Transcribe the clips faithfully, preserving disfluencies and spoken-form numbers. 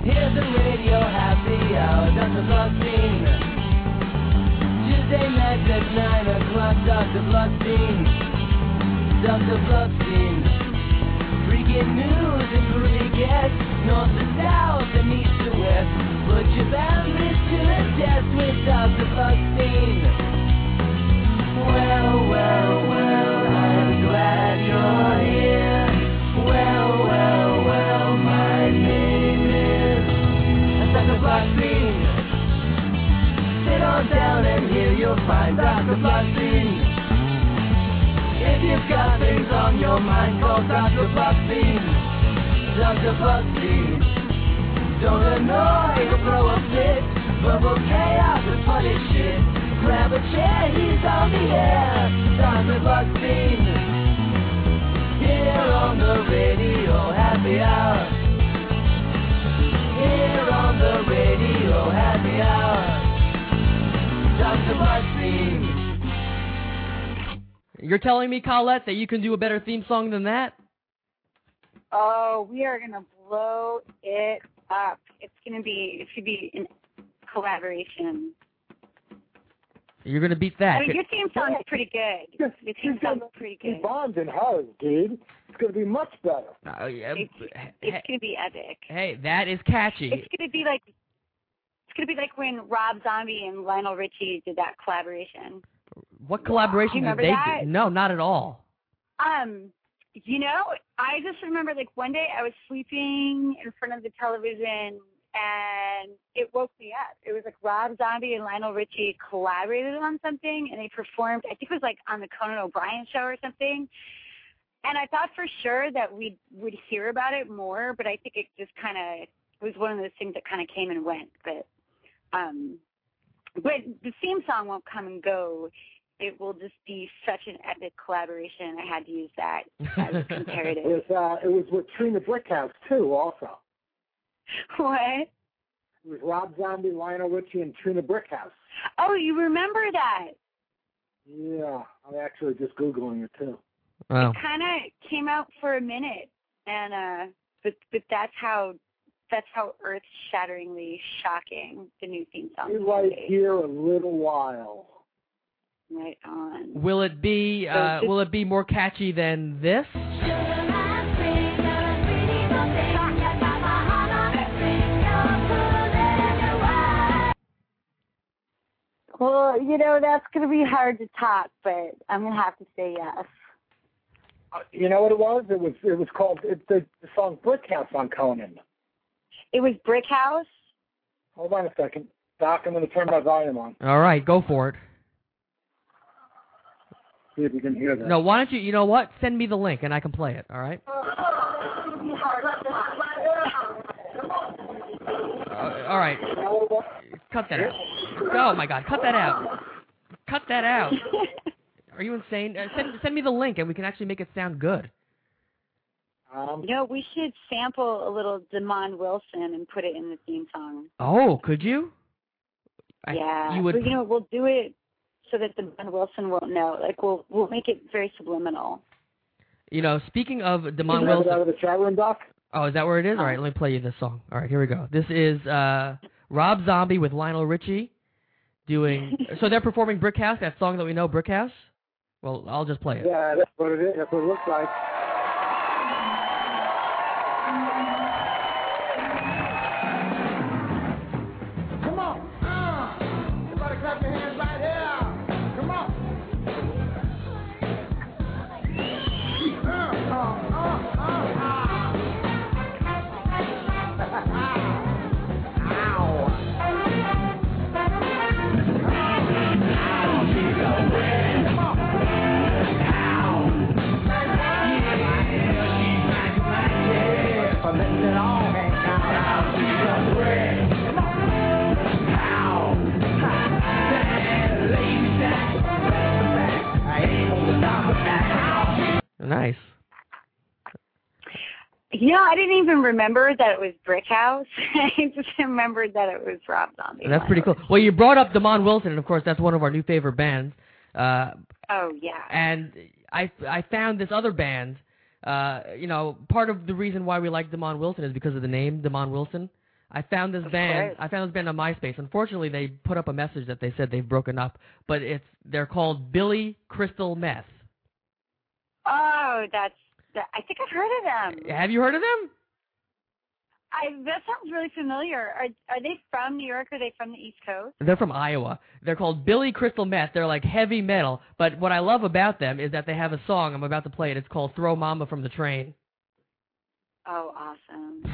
Here's the radio happy hour, Doctor Bloodstein. Tuesday nights at nine o'clock, Doctor Bloodstein. Doctor Bloodstein. Freaking news and groovy guests, north to south and east to west. Put your boundaries to the test with Doctor Bloodstein. Well, well, well, I'm glad you're here. Well, well, well, my name is Doctor Bloodstein. Sit on down and here you'll find Doctor Bloodstein. If you've got things on your mind, call Doctor Bloodstein. Doctor Bloodstein. Don't annoy or throw a fit, bubble chaos and funny shit. Grab a chair, he's on the air. Doctor Bloodstein. Here on the radio, happy hour. Here on the radio, happy hour. Doctor Bloodstein. You're telling me, Colette, that you can do a better theme song than that? Oh, we are going to blow it up. It's going to be, it should be in collaboration. You're going to beat that. I mean, your theme song is pretty good. Your theme song is pretty good. Bond and hers, dude. It's going to be much better. Uh, yeah, it's it's going to be epic. Hey, that is catchy. It's going to be like, it's going to be like when Rob Zombie and Lionel Richie did that collaboration. What collaboration did they that? do? No, not at all. Um, you know, I just remember like one day I was sleeping in front of the television and it woke me up. It was like Rob Zombie and Lionel Richie collaborated on something and they performed, I think it was like on the Conan O'Brien show or something. And I thought for sure that we would hear about it more, but I think it just kind of was one of those things that kind of came and went. But, um, but the theme song won't come and go. It will just be such an epic collaboration. I had to use that as comparative. It was, uh, it was with Trina Brickhouse, too, also. What? It was Rob Zombie, Lionel Richie, and Trina Brickhouse. Oh, you remember that? Yeah, I'm actually just Googling it, too. Wow. It kind of came out for a minute, and uh, but but that's how that's how earth-shatteringly shocking the new theme song is. Be right here a little while. Right on. Will it be uh, will it be more catchy than this? Well, you know, that's going to be hard to top, but I'm going to have to say yes. Uh, you know what it was? It was it was called it, the, the song Brick House on Conan. It was Brick House? Hold on a second. Doc, I'm going to turn my volume on. All right, go for it. See if you can hear that. No, why don't you, you know what? Send me the link and I can play it, all right? Uh, all right. Cut that out. Oh, my God, cut that out. Cut that out. Are you insane? Uh, send, send me the link and we can actually make it sound good. Um, you know, we should sample a little Damon Wilson and put it in the theme song. Oh, could you? Yeah. I, you would... But, you know, we'll do it so that Damon Wilson won't know. Like, we'll we'll make it very subliminal. You know, speaking of Damon Wilson... Wilson... out of the chat room, Doc? Oh, is that where it is? All right, let me play you this song. All right, here we go. This is uh, Rob Zombie with Lionel Richie doing... so they're performing Brick House, that song that we know, Brick House? Well, I'll just play it. Yeah, that's what it is. That's what it looks like. Come on. Uh, everybody clap your hands right here. Come on. Uh, uh, uh, uh, Nice. You know, I didn't even remember that it was Brick House. I just remembered that it was Rob Zombie. That's pretty cool. Well, you brought up Damon Wilson, and of course, that's one of our new favorite bands. Uh, oh, yeah. And I, I found this other band. Uh, you know, part of the reason why we like Damon Wilson is because of the name, Damon Wilson. I found this Of band. course. I found this band on MySpace. Unfortunately, they put up a message that they said they've broken up, but it's they're called Billy Crystal Meth. Oh, that's. That, I think I've heard of them. Have you heard of them? I, that sounds really familiar. Are are they from New York? Or are they from the East Coast? They're from Iowa. They're called Billy Crystal Meth. They're like heavy metal, but what I love about them is that they have a song. I'm about to play it. It's called "Throw Mama from the Train." Oh, awesome.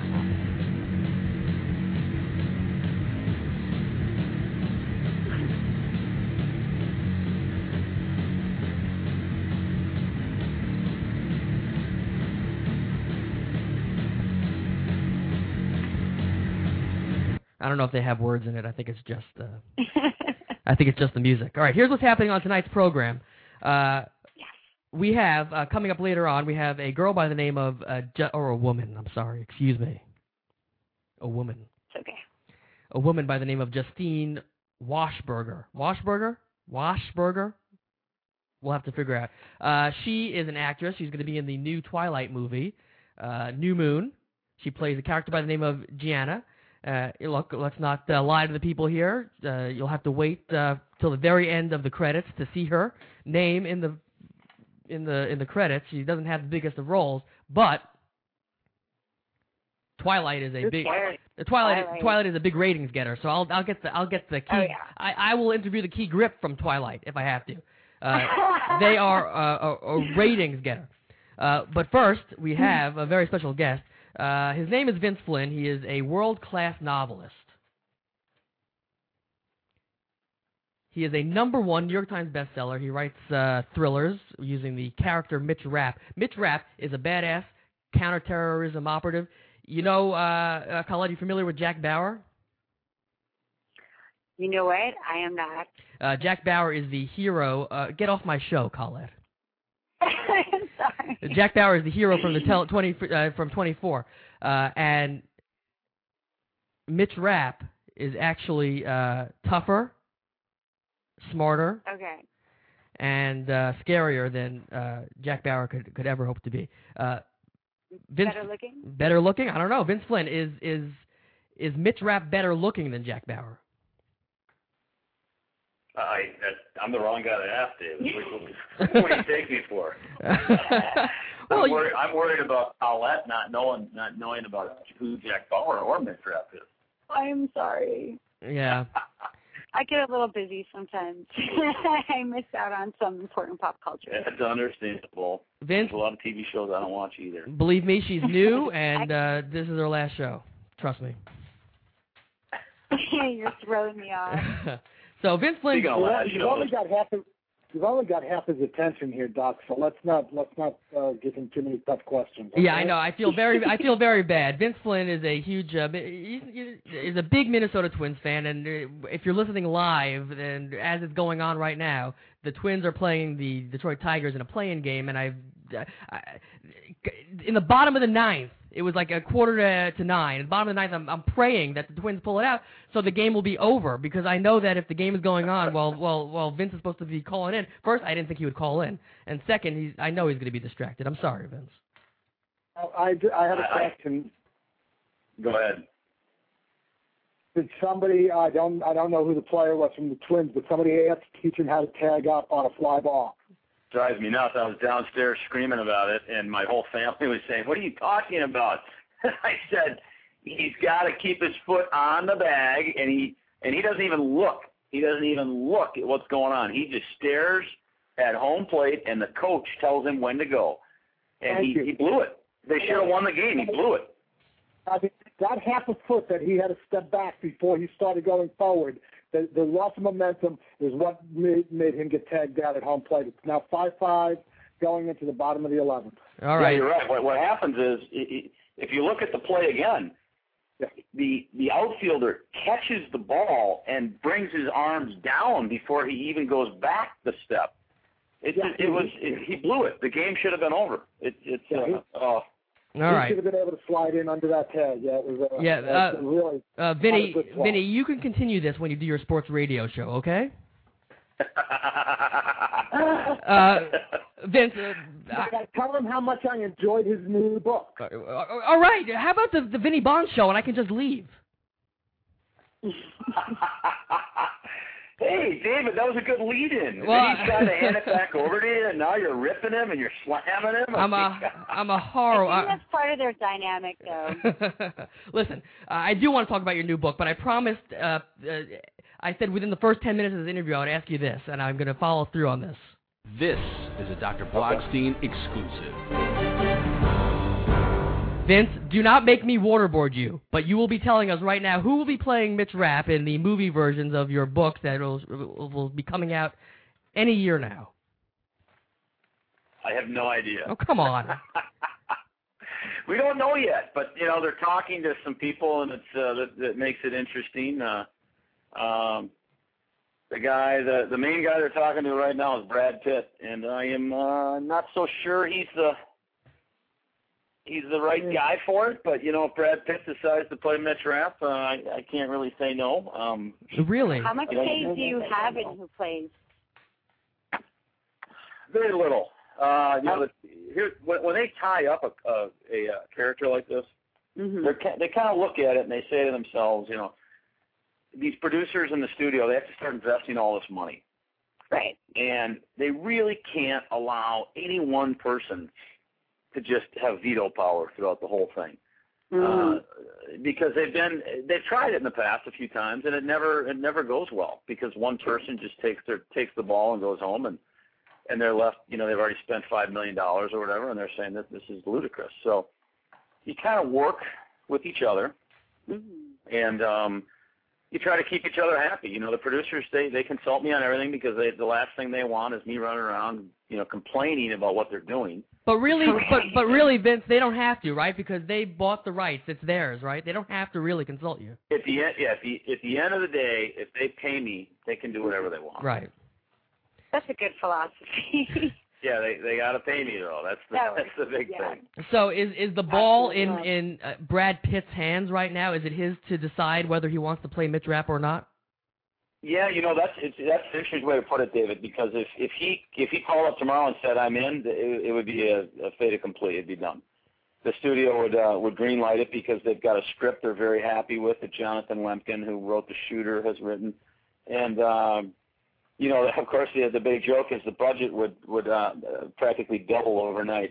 I don't know if they have words in it. I think it's just uh, I think it's just the music. All right, here's what's happening on tonight's program. Uh, Yes. we have uh, coming up later on. We have a girl by the name of uh, Ju- or a woman. I'm sorry, excuse me. A woman. It's okay. A woman by the name of Justine Washburger. Washburger? Washburger? We'll have to figure out. Uh, she is an actress. She's going to be in the new Twilight movie, uh, New Moon. She plays a character by the name of Gianna. Uh, look, let's not uh, lie to the people here. Uh, you'll have to wait uh, till the very end of the credits to see her name in the in the in the credits. She doesn't have the biggest of roles, but Twilight is a Good big Twilight. the Twilight Twilight. Twilight is a big ratings getter. So I'll I'll get the I'll get the key. Oh, yeah. I, I will interview the key grip from Twilight if I have to. Uh, they are uh, a, a ratings getter. Uh, but first, we have a very special guest. Uh, his name is Vince Flynn. He is a world-class novelist. He is a number one New York Times bestseller. He writes uh, thrillers using the character Mitch Rapp. Mitch Rapp is a badass counterterrorism operative. You know, uh, uh, Colette, you familiar with Jack Bauer? You know what? I am not. Uh, Jack Bauer is the hero. Uh, get off my show, Colette. I'm sorry. Jack Bauer is the hero from the tel- twenty uh, from twenty-four, uh, and Mitch Rapp is actually uh, tougher, smarter, Okay. and uh, scarier than uh, Jack Bauer could could ever hope to be. Uh, Vince, Better looking? better looking? I don't know. Vince Flynn is is is Mitch Rapp better looking than Jack Bauer? I, that, I'm the wrong guy to ask, David. What, what do you take me for? well, I'm, worried, I'm worried about Paulette not knowing not knowing about who Jack Bauer or Mitch Rapp is. I'm sorry. yeah. I get a little busy sometimes. I miss out on some important pop culture. It's understandable. Vince, There's a lot of T V shows I don't watch either. believe me, she's new, and uh, this is her last show. Trust me. You're throwing me off. So Vince Flynn, Speaking of Well, last you've shows, only got half of you've only got half his attention here, Doc. So let's not let's not uh, give him too many tough questions. yeah, okay? I know. I feel very, I feel very bad. Vince Flynn is a huge, uh, he's, he's a big Minnesota Twins fan, and uh, if you're listening live, and as it's going on right now, the Twins are playing the Detroit Tigers in a play-in game, and I've, uh, I, in the bottom of the ninth, it was like a quarter to, to nine. At the bottom of the ninth, I'm, I'm praying that the Twins pull it out so the game will be over, because I know that if the game is going on while while while Vince is supposed to be calling in, first, I didn't think he would call in, and second, he's, I know he's going to be distracted. I'm sorry, Vince. I, I have a I- question. go ahead. Did somebody I don't I don't know who the player was from the Twins, but somebody asked to teach him how to tag up on a fly ball. Drives me nuts. I was downstairs screaming about it, and my whole family was saying, "What are you talking about?" I said, "He's got to keep his foot on the bag, and he and he doesn't even look. He doesn't even look at what's going on. He just stares at home plate, and the coach tells him when to go. And Thank he, you. he blew it. They should have won the game. He blew it. I mean, that half a foot that he had to step back before he started going forward, the, the loss of momentum is what made, made him get tagged out at home plate. It's now five five going into the bottom of the eleventh. All right. Yeah, you're right. What, what happens is, i- i- if you look at the play again, Yeah. the the outfielder catches the ball and brings his arms down before he even goes back the step. It Yeah. it was it, he blew it. The game should have been over. It it's Yeah, he- uh, oh. he All right. should have been able to slide in under that tag. Yeah, it was. Uh, Yeah, uh, uh, really. Uh, Vinny, Not a good swap. Vinny, you can continue this when you do your sports radio show, okay? Uh, Vince, uh, I, tell him how much I enjoyed his new book. uh, all right. How about the, the Vinny Bond show, and I can just leave? Hey, David, that was a good lead-in. Well, then he's trying to hand it back over to you, and now you're ripping him and you're slamming him. I'm a, I'm a horror. I think that's part of their dynamic, though. Listen, uh, I do want to talk about your new book, but I promised, uh, uh, I said within the first ten minutes of this interview I would ask you this, and I'm going to follow through on this. This is a Doctor Blogstein exclusive. Vince, do not make me waterboard you, but you will be telling us right now who will be playing Mitch Rapp in the movie versions of your books that will, will be coming out any year now. I have no idea. Oh, come on. We don't know yet, but, you know, they're talking to some people, and it's uh, that, that makes it interesting. Uh, um, the guy, the, the main guy they're talking to right now is Brad Pitt, and I am uh, not so sure he's the... He's the right guy for it, but, you know, if Brad Pitt decides to play Mitch Rapp, uh, I, I can't really say no. Um, really? How much say do you have in who plays? Very little. Uh, you know, the, here, when, when they tie up a, a, a, a character like this, Mm-hmm. they're, they kind of look at it and they say to themselves, you know, these producers in the studio, they have to start investing all this money. Right. And they really can't allow any one person to just have veto power throughout the whole thing, Mm-hmm. uh, because they've been they've tried it in the past a few times, and it never it never goes well because one person just takes their takes the ball and goes home, and and they're left, you know, they've already spent five million dollars or whatever, and they're saying that this is ludicrous. So you kind of work with each other, Mm-hmm. and um, you try to keep each other happy. You know, the producers, they they consult me on everything because they the last thing they want is me running around, you know, complaining about what they're doing. But really, but, but really, Vince, they don't have to, right? Because they bought the rights. It's theirs, right? They don't have to really consult you. At the end, yeah, at the, at the end of the day, if they pay me, they can do whatever they want. Right. That's a good philosophy. Yeah, they they got to pay me though. That's the That was- that's the big yeah. thing. So is is the ball in Absolutely. in uh, Brad Pitt's hands right now? Is it his to decide whether he wants to play Mitch Rapp or not? Yeah, you know that's it's, that's an interesting way to put it, David. Because if if he if he called up tomorrow and said I'm in, it, it would be a, a fait accompli. It'd be done. The studio would uh, would greenlight it because they've got a script they're very happy with that Jonathan Lemkin, who wrote The Shooter, has written, and um, you know, of course, the the big joke is the budget would would uh, practically double overnight,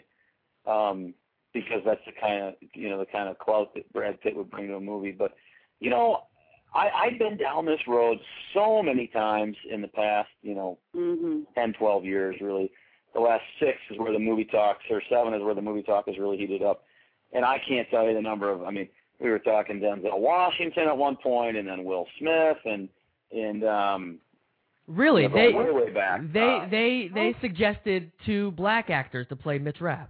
um, because that's the kind of you know the kind of clout that Brad Pitt would bring to a movie. But you know, I, I've been down this road so many times in the past, you know, Mm-hmm. ten, twelve years really. The last six is where the movie talks, or seven is where the movie talk is really heated up. And I can't tell you the number of. I mean, we were talking Denzel Washington at one point, and then Will Smith, and and. Um, Really, Yeah, they way, way back. they Uh, they they suggested two black actors to play Mitch Rapp.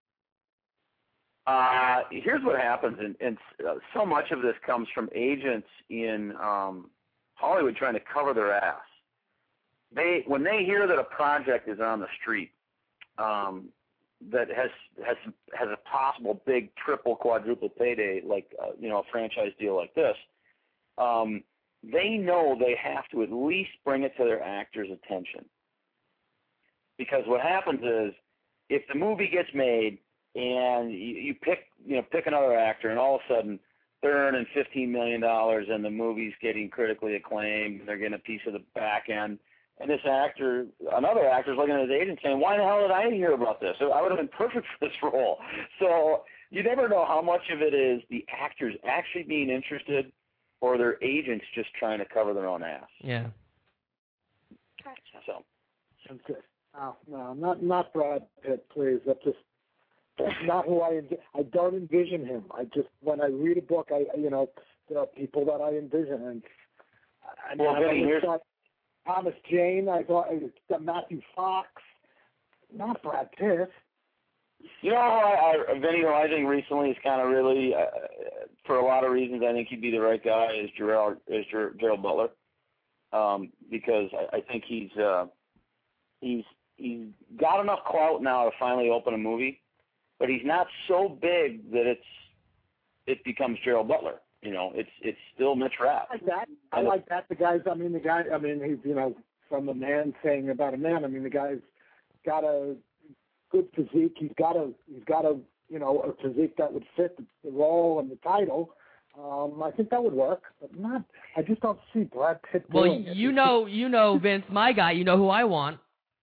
Uh, here's what happens, and, and uh, so much of this comes from agents in um, Hollywood trying to cover their ass. They when they hear that a project is on the street um, that has has has a possible big triple quadruple payday, like uh, you know a franchise deal like this, um, they know they have to at least bring it to their actors' attention. Because what happens is, if the movie gets made and you, you pick, you know, pick another actor, and all of a sudden they're earning fifteen million dollars, and the movie's getting critically acclaimed, and they're getting a piece of the back end, and this actor, another actor's looking at his agent saying, "Why the hell did I hear about this? I would have been perfect for this role." So you never know how much of it is the actors actually being interested, or their agents just trying to cover their own ass. Yeah. Gotcha. So. That's it. No, no, not not Brad Pitt, please. That's just that's not who I envi- I don't envision him. I just when I read a book, I you know there are people that I envision, and I mean, Well, I Vinny, here's- thought Thomas Jane. I thought uh, Matthew Fox, not Brad Pitt. You know, I, I, Vinny, who I think recently is kind of really, uh, for a lot of reasons, I think he'd be the right guy is Gerald, is Ger, Gerald Butler, um, because I, I think he's uh, he's he's got enough clout now to finally open a movie, but he's not so big that it's it becomes Gerald Butler. You know, it's it's still Mitch Rapp. I like that. I like that. The guys. I mean, the guy. I mean, he's you know from a man saying about a man. I mean, the guy's got a good physique. He's got a he's got a you know a physique that would fit the, the role and the title. Um, I think that would work, but not. I just don't see Brad Pitt Well, doing it. you know, you know, Vince, my guy. You know who I want?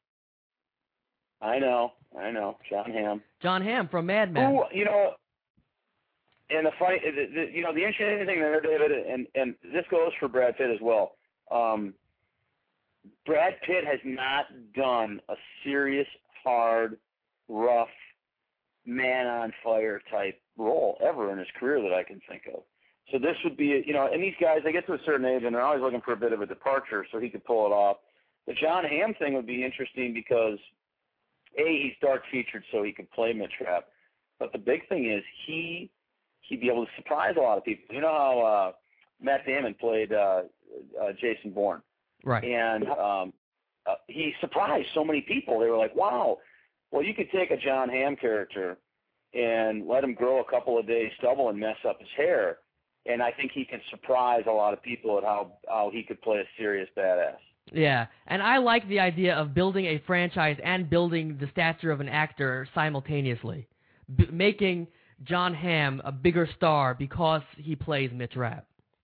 I know, I know, John Hamm. John Hamm from Mad Men. Who, you know, and the funny, the, the, you know, the interesting thing there, David, and and this goes for Brad Pitt as well. Um, Brad Pitt has not done a serious, hard, rough, man on fire type role ever in his career that I can think of. So this would be, you know, and these guys, they get to a certain age and they're always looking for a bit of a departure so he could pull it off. The John Hamm thing would be interesting because, A, he's dark featured so he could play Mitch Rapp. But the big thing is he, he'd be able to surprise a lot of people. You know how uh, Matt Damon played uh, uh, Jason Bourne? Right. And um, uh, he surprised so many people. They were like, wow, well, you could take a John Hamm character and let him grow a couple of days stubble and mess up his hair. And I think he can surprise a lot of people at how, how he could play a serious badass. Yeah, and I like the idea of building a franchise and building the stature of an actor simultaneously, B- making John Hamm a bigger star because he plays Mitch Rapp.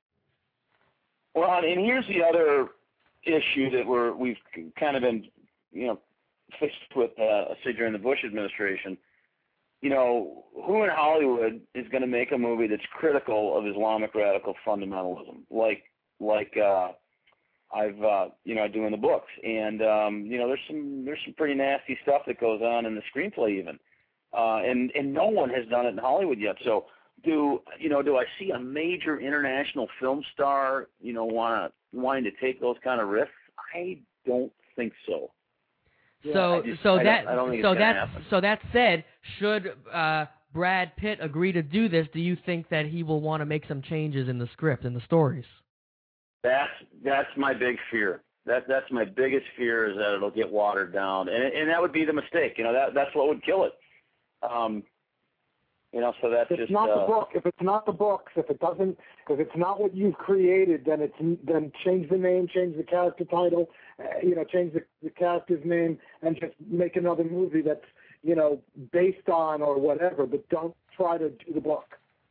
Well, and here's the other issue that we're we've kind of been, you know, faced with, uh, say during the Bush administration. You know, who in Hollywood is going to make a movie that's critical of Islamic radical fundamentalism, like like uh, I've uh, you know I do in the books, and um, you know there's some there's some pretty nasty stuff that goes on in the screenplay even, uh, and and no one has done it in Hollywood yet. So do you know do I see a major international film star you know want wanting to take those kind of risks? I don't think so. So, yeah, just, so I that, don't, I don't think so it's gonna that, happen. so that said, should uh, Brad Pitt agree to do this, do you think that he will want to make some changes in the script and the stories? That's that's my big fear. That that's my biggest fear is that it'll get watered down, and and that would be the mistake. You know, that that's what would kill it. Um, you know, so that's If it's just not uh, the book, if it's not the books, if it doesn't, if it's not what you've created, then it's then change the name, change the character title, uh, you know, change the, the character's name, and just make another movie that's you know based on or whatever. But don't try to do the book.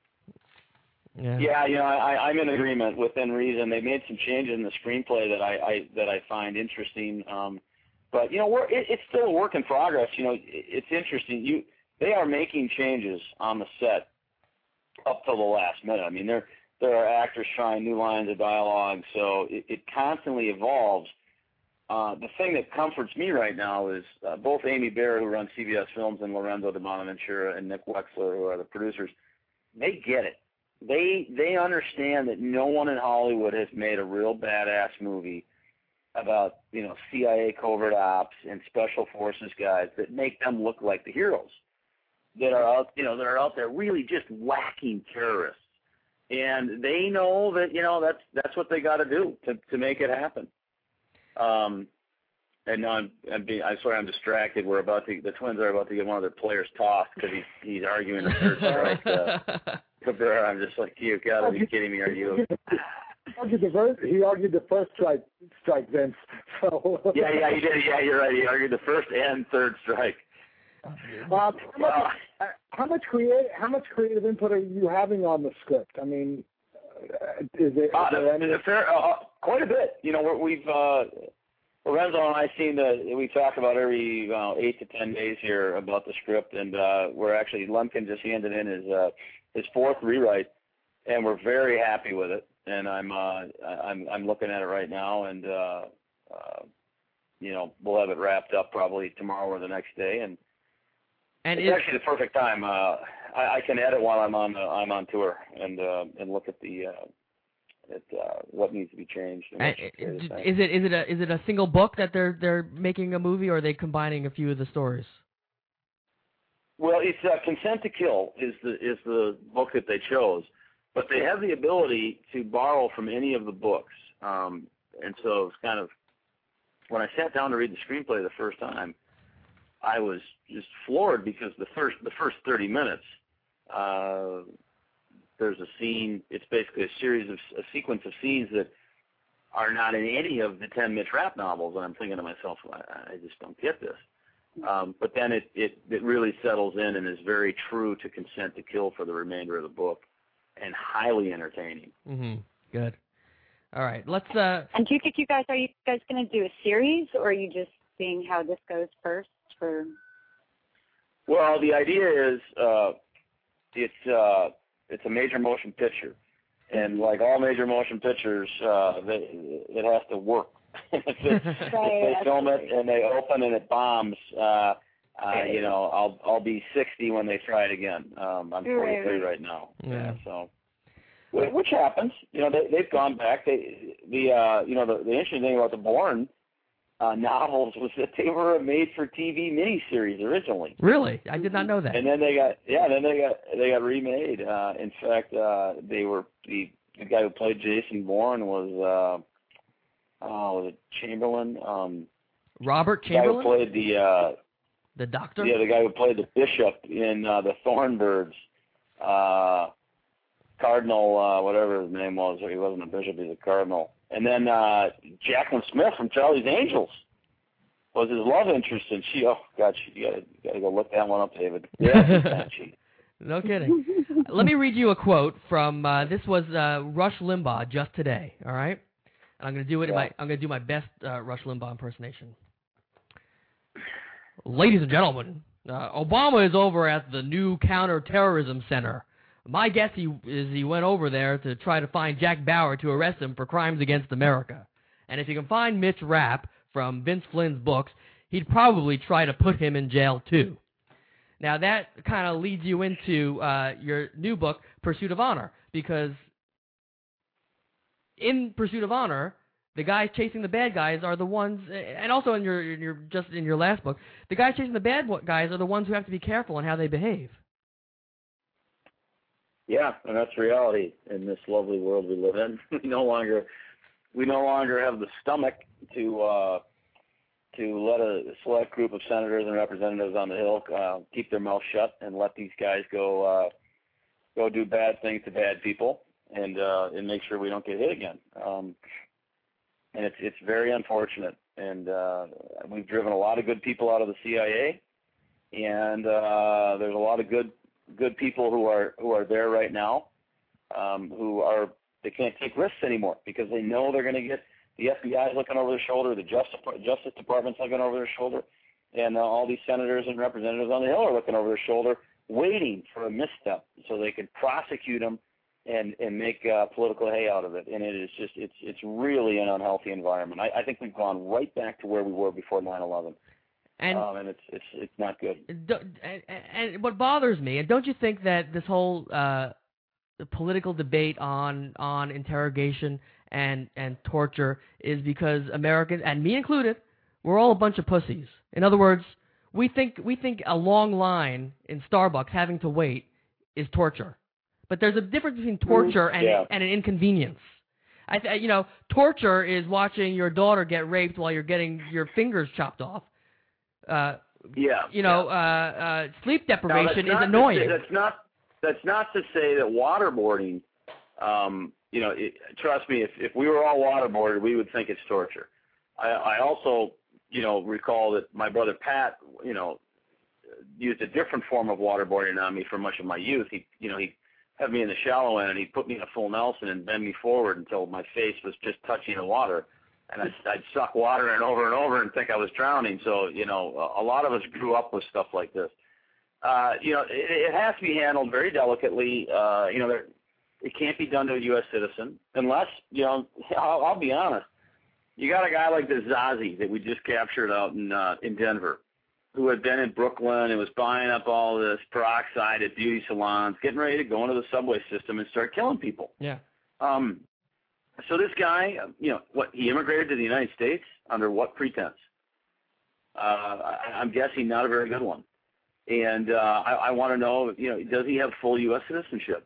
Yeah. Yeah, you know, I, I'm in agreement within reason. They made some changes in the screenplay that I, I that I find interesting. Um, but you know, we're, it, it's still a work in progress. You know, it, it's interesting. You they are making changes on the set up till the last minute. I mean, there there are actors trying new lines of dialogue, so it, it constantly evolves. Uh, the thing that comforts me right now is uh, both Amy Barrett, who runs C B S Films, and Lorenzo de Bonaventura and Nick Wexler, who are the producers. They get it. They they understand that no one in Hollywood has made a real badass movie about, you know, C I A covert ops and special forces guys that make them look like the heroes that are out, you know, that are out there really just whacking terrorists. And they know that, you know, that's that's what they got to do to to make it happen. Um, and now I'm I'm, being, I'm sorry I'm distracted. We're about to the Twins are about to get one of their players tossed because he's he's arguing the third strike. Uh, Cabrera, I'm just like, you gotta be kidding me, are you? He argued the first, he argued the first strike, strike, Vince. So. Yeah, yeah, he did. Yeah, you're right. He argued the first and third strike. Uh, how, much, uh, how much creative how much creative input are you having on the script? I mean, uh, is there, is Uh, there any? fair, uh, quite a bit. You know, we're, we've uh, Lorenzo and I seem to we talk about every uh, eight to ten days here about the script, and uh, we're actually Lumpkin just handed in his uh, his fourth rewrite, and we're very happy with it. And I'm uh, I'm I'm looking at it right now, and uh, uh, you know we'll have it wrapped up probably tomorrow or the next day, and, and it's is, actually the perfect time. Uh, I, I can edit while I'm on uh, I'm on tour, and uh, and look at the uh, at uh, what needs to be changed. And and, what's- is it is it a is it a single book that they're they're making a movie, or are they combining a few of the stories? Well, it's uh, Consent to Kill is the is the book that they chose, but they have the ability to borrow from any of the books. Um, and so it's kind of when I sat down to read the screenplay the first time, I was just floored because the first the first thirty minutes, uh, there's a scene. It's basically a series of a sequence of scenes that are not in any of the ten Mitch Rapp novels, and I'm thinking to myself, I, I just don't get this. Um, but then it, it, it really settles in and is very true to Consent to Kill for the remainder of the book. and highly entertaining. Mm-hmm. Good. All right, let's. Uh... And do you think you guys are you guys going to do a series, or are you just seeing how this goes first? For Well, the idea is uh, it's uh, it's a major motion picture, and like all major motion pictures, uh, they, it has to work. if, it, right, if they film it absolutely. and they open and it bombs, uh, uh, you know, I'll I'll be sixty when they try it again. Um, I'm forty-three right now. Yeah. yeah so. Which happens, you know. They, they've gone back. They, the, uh, you know, the, the interesting thing about the Bourne uh, novels was that they were a made-for-T V miniseries originally. Really, I did not know that. And then they got, yeah, then they got they got remade. Uh, in fact, uh, they were the, the guy who played Jason Bourne was, uh, oh, was it Chamberlain? Um, Robert the guy who Chamberlain, played the, uh, the Doctor. yeah, the guy who played the Bishop in uh, the Thornbirds. Uh, Cardinal, uh, whatever his name was. He wasn't a bishop, he's a cardinal. And then uh, Jacqueline Smith from Charlie's Angels was his love interest, and she, oh, God, she, you gotta, you gotta go look that one up, David. Yeah, she. No kidding. Let me read you a quote from, uh, this was uh, Rush Limbaugh just today, all right? And I'm going to do it in Yeah. my, I'm going to do my best uh, Rush Limbaugh impersonation. Ladies and gentlemen, uh, Obama is over at the new counterterrorism center. My guess he, is he went over there to try to find Jack Bauer to arrest him for crimes against America. And if you can find Mitch Rapp from Vince Flynn's books, he'd probably try to put him in jail too. Now that kind of leads you into uh, your new book, Pursuit of Honor, because in Pursuit of Honor, the guys chasing the bad guys are the ones, and also in your, in your just in your last book, the guys chasing the bad guys are the ones who have to be careful in how they behave. Yeah, and that's reality in this lovely world we live in. We no longer, we no longer have the stomach to uh, to let a select group of senators and representatives on the Hill uh, keep their mouth shut and let these guys go uh, go do bad things to bad people, and uh, and make sure we don't get hit again. Um, and it's it's very unfortunate, and uh, we've driven a lot of good people out of the C I A, and uh, there's a lot of good. good people who are who are there right now, um, who are they can't take risks anymore because they know they're going to get the F B I looking over their shoulder, the Justice Justice Department's looking over their shoulder, and uh, all these senators and representatives on the Hill are looking over their shoulder, waiting for a misstep so they can prosecute them and and make uh, political hay out of it. And it is just it's it's really an unhealthy environment. I, I think we've gone right back to where we were before nine eleven. And, um, and it's it's it's not good. And, and what bothers me, and don't you think that this whole uh, political debate on on interrogation and and torture is because Americans, and me included, we're all a bunch of pussies. In other words, we think we think a long line in Starbucks having to wait is torture, but there's a difference between torture and yeah. and an inconvenience. I th- you know, torture is watching your daughter get raped while you're getting your fingers chopped off. Uh, yeah, you know, yeah. uh, uh, sleep deprivation is not annoying. To say, that's not that's not to say that waterboarding. Um, you know, it, trust me, if if we were all waterboarded, we would think it's torture. I, I also, you know, recall that my brother Pat, you know, used a different form of waterboarding on me for much of my youth. He, you know, he had me in the shallow end and he'd put me in a full Nelson and bend me forward until my face was just touching the water. And I'd, I'd suck water in over and over and think I was drowning. So, you know, a lot of us grew up with stuff like this. Uh, you know, it, it has to be handled very delicately. Uh, you know, there, it can't be done to a U S citizen unless, you know, I'll, I'll be honest. You got a guy like the Zazie that we just captured out in uh, in Denver, who had been in Brooklyn and was buying up all this peroxide at beauty salons, getting ready to go into the subway system and start killing people. Yeah. Um, so this guy, you know, what he immigrated to the United States under what pretense? Uh, I, I'm guessing not a very good one. And uh, I, I want to know, you know, does he have full U S citizenship?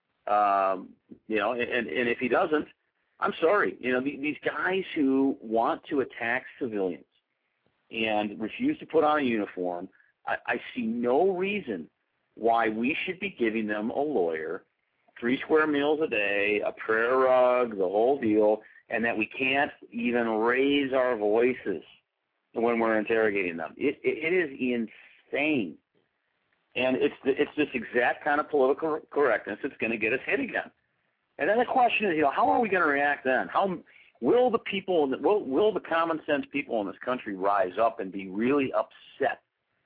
Um, you know, and, and if he doesn't, I'm sorry. You know, these guys who want to attack civilians and refuse to put on a uniform, I, I see no reason why we should be giving them a lawyer, three square meals a day, a prayer rug, the whole deal, and that we can't even raise our voices when we're interrogating them. It, it, it is insane. And it's the, it's this exact kind of political correctness that's going to get us hit again. And then the question is, you know, how are we going to react then? How will the people, will will the common sense people in this country rise up and be really upset?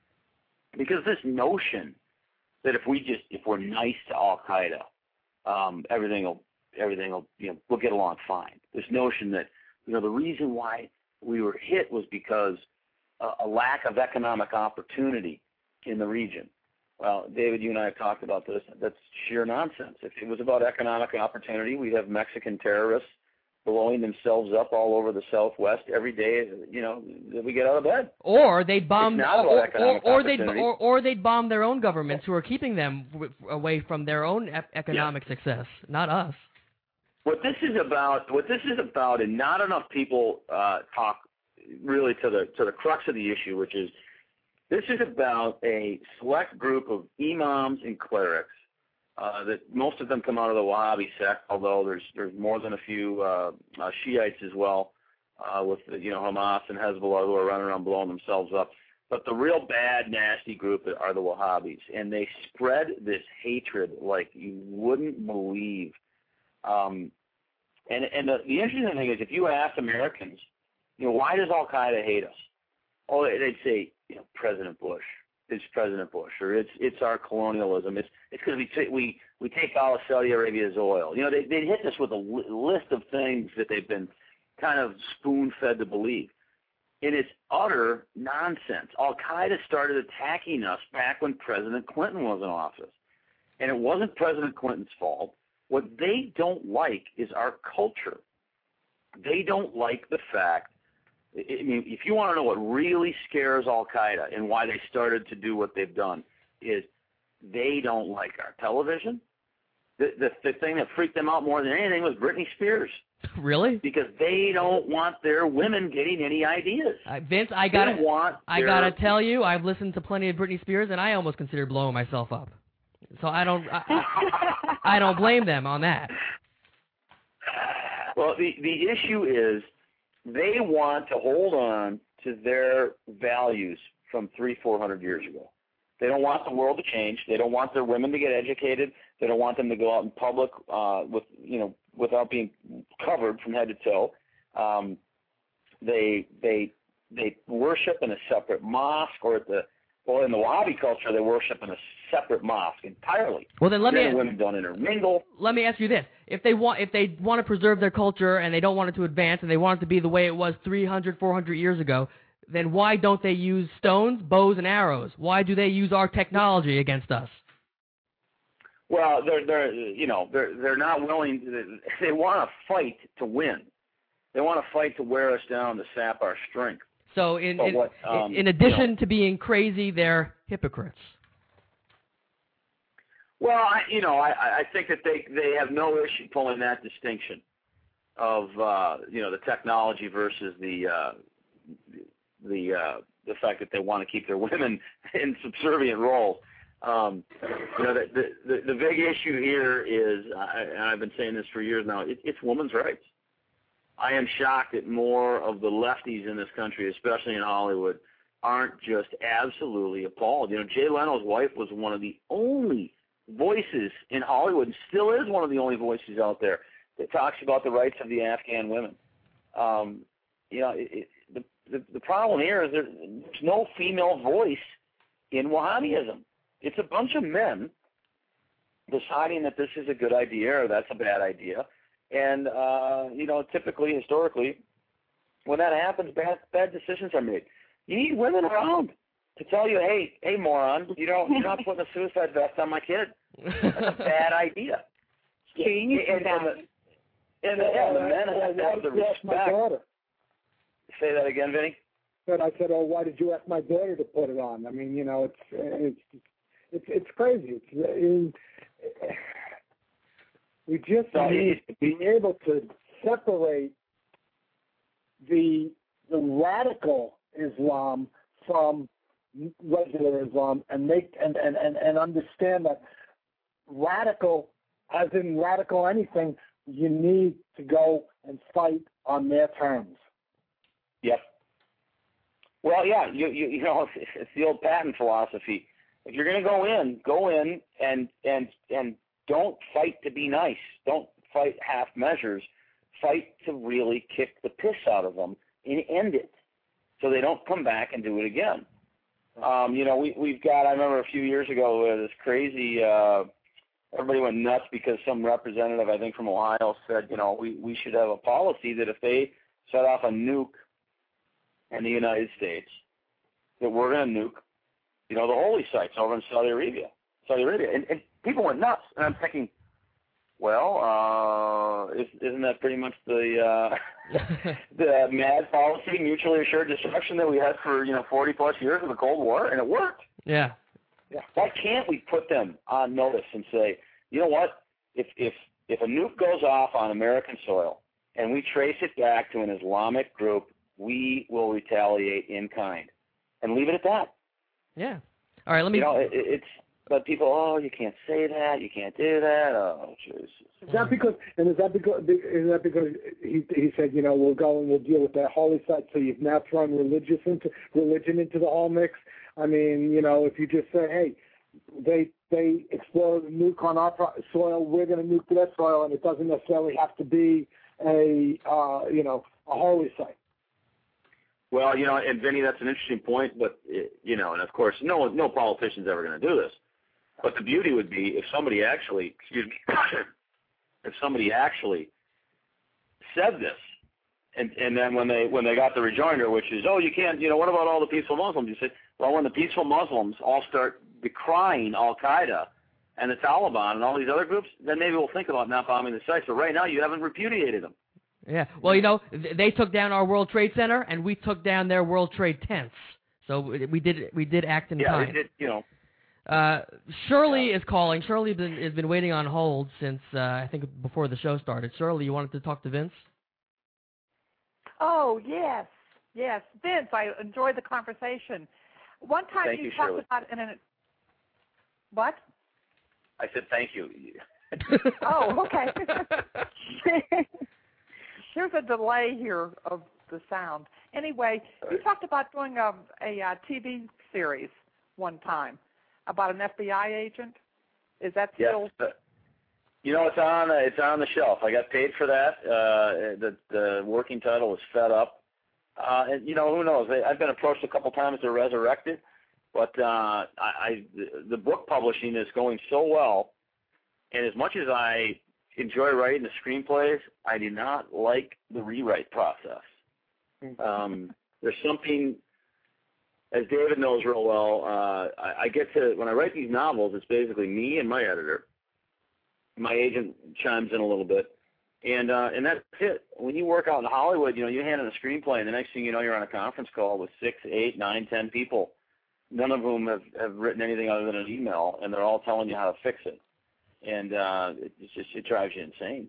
Because this notion that if we just if we're nice to Al Qaeda, um, everything will everything will you know we'll get along fine. This notion that you know the reason why we were hit was because uh, a lack of economic opportunity in the region. Well, David, you and I have talked about this. That's sheer nonsense. If it was about economic opportunity, we'd have Mexican terrorists blowing themselves up all over the Southwest every day, you know, that we get out of bed. Or they'd bomb, or, or, or they'd or, or they'd bomb their own governments who are keeping them w- away from their own e- economic yeah. success, not us. What this is about, what this is about, and not enough people uh, talk really to the to the crux of the issue, which is. This is about a select group of imams and clerics uh, that most of them come out of the Wahhabi sect, although there's there's more than a few uh, uh, Shiites as well, uh, with you know Hamas and Hezbollah who are running around blowing themselves up. But the real bad, nasty group are the Wahhabis, and they spread this hatred like you wouldn't believe. Um, and and the, the interesting thing is, if you ask Americans, you know, why does Al Qaeda hate us? Oh, they'd say, you know, President Bush. It's President Bush, or it's it's our colonialism. It's it's because we t- we we take all of Saudi Arabia's oil. You know, they they hit us with a li- list of things that they've been kind of spoon-fed to believe, and it's utter nonsense. Al Qaeda started attacking us back when President Clinton was in office, and it wasn't President Clinton's fault. What they don't like is our culture. They don't like the fact. I mean, if you want to know what really scares Al Qaeda and why they started to do what they've done, is they don't like our television. The, the the thing that freaked them out more than anything was Britney Spears. Really? Because they don't want their women getting any ideas. Uh, Vince, I gotta, want I their, gotta tell you, I've listened to plenty of Britney Spears, and I almost consider blowing myself up. So I don't, I, I, I don't blame them on that. Well, the the issue is. They want to hold on to their values from three, four hundred years ago. They don't want the world to change. They don't want their women to get educated. They don't want them to go out in public uh, with, you know, without being covered from head to toe. Um, they they they worship in a separate mosque, or at the well, in the Wahhabi culture, they worship in a separate mosque entirely. Well, then let Men me and women don't intermingle. Let me ask you this: if they want, if they want to preserve their culture and they don't want it to advance, and they want it to be the way it was three hundred, four hundred years ago, then why don't they use stones, bows, and arrows? Why do they use our technology against us? Well, they're they're you know they're they're not willing. They want to fight to win. They want to fight to wear us down, to sap our strength. So in in, what, um, in addition you know, to being crazy, they're hypocrites. Well, I, you know, I, I think that they they have no issue pulling that distinction of uh, you know the technology versus the uh, the uh, the fact that they want to keep their women in subservient roles. Um, you know, the, the the big issue here is, I, and I've been saying this for years now, it, it's women's rights. I am shocked that more of the lefties in this country, especially in Hollywood, aren't just absolutely appalled. You know, Jay Leno's wife was one of the only voices in Hollywood, and still is one of the only voices out there that talks about the rights of the Afghan women. Um, you know, it, it, the, the the problem here is there, there's no female voice in Wahhabism. It's a bunch of men deciding that this is a good idea or that's a bad idea. And, uh, you know, typically, historically, when that happens, bad bad decisions are made. You need women around to tell you, hey, hey, moron, you know, you're not putting a suicide vest on my kid. That's a bad idea. Change and, and, and, the, and, the, and the men have to have the respect. Say that again, Vinny? But I said, oh, why did you ask my daughter to put it on? I mean, you know, it's it's it's it's crazy. It's, it, we just so need to be able to separate the the radical Islam from regular Islam and make and, and, and, and understand that radical, as in radical anything, you need to go and fight on their terms. Yep. Well, yeah, you you, you know, it's, it's the old Patton philosophy. If you're going to go in, go in and and and don't fight to be nice. Don't fight half measures. Fight to really kick the piss out of them and end it, so they don't come back and do it again. Um, you know, we we've got. I remember a few years ago uh, this crazy. Uh, everybody went nuts because some representative, I think from Ohio, said, you know, we we should have a policy that if they set off a nuke in the United States, that we're going to nuke, you know, the holy sites over in Saudi Arabia. Saudi Arabia, and, and people went nuts. And I'm thinking, well, uh, is, isn't that pretty much the uh, the mad policy, mutually assured destruction that we had for you know forty plus years of the Cold War, and it worked. Yeah. Yeah. Why can't we put them on notice and say, you know what, if if if a nuke goes off on American soil and we trace it back to an Islamic group, we will retaliate in kind, and leave it at that. Yeah. All right. Let me. You know, it, it's. But people, oh, you can't say that, you can't do that. Oh, Jesus. Is that because? And is that because? Is that because he he said, you know, we'll go and we'll deal with that holy site? So you've now thrown religious into religion into the whole mix. I mean, you know, if you just say, hey, they they explode a nuke on our soil, we're going to nuke their soil, and it doesn't necessarily have to be a uh, you know a holy site. Well, you know, and Vinny, that's an interesting point, but you know, and of course, no no politician's ever going to do this. But the beauty would be if somebody actually, excuse me, if somebody actually said this, and and then when they when they got the rejoinder, which is, oh, you can't, you know, what about all the peaceful Muslims? You say, well, when the peaceful Muslims all start decrying Al Qaeda and the Taliban and all these other groups, then maybe we'll think about not bombing the sites. But right now, you haven't repudiated them. Yeah. Well, you know, they took down our World Trade Center, and we took down their World Trade tents. So we did we did act in yeah, kind. Yeah, they did, you know. Uh, Shirley is calling. Shirley has been, has been waiting on hold since, uh, I think, before the show started. Shirley, you wanted to talk to Vince? Oh, yes. Yes. Vince, I enjoyed the conversation. One time thank you, you talked Shirley. about in an... What? I said thank you. Oh, okay. There's a delay here of the sound. Anyway, you talked about doing a, a, a T V series one time about an F B I agent. Is that still? Yes. You know, it's on it's on the shelf. I got paid for that. Uh, the the working title was Fed Up. Uh, and you know, who knows? I, I've been approached a couple times to resurrect it, but uh, I, I the book publishing is going so well, and as much as I enjoy writing the screenplays, I do not like the rewrite process. Um, there's something. As David knows real well, uh, I, I get to, when I write these novels, it's basically me and my editor. My agent chimes in a little bit, and uh, and that's it. When you work out in Hollywood, you know, you hand in a screenplay, and the next thing you know, you're on a conference call with six, eight, nine, ten people, none of whom have, have written anything other than an email, and they're all telling you how to fix it. And uh, it, it's just, it drives you insane.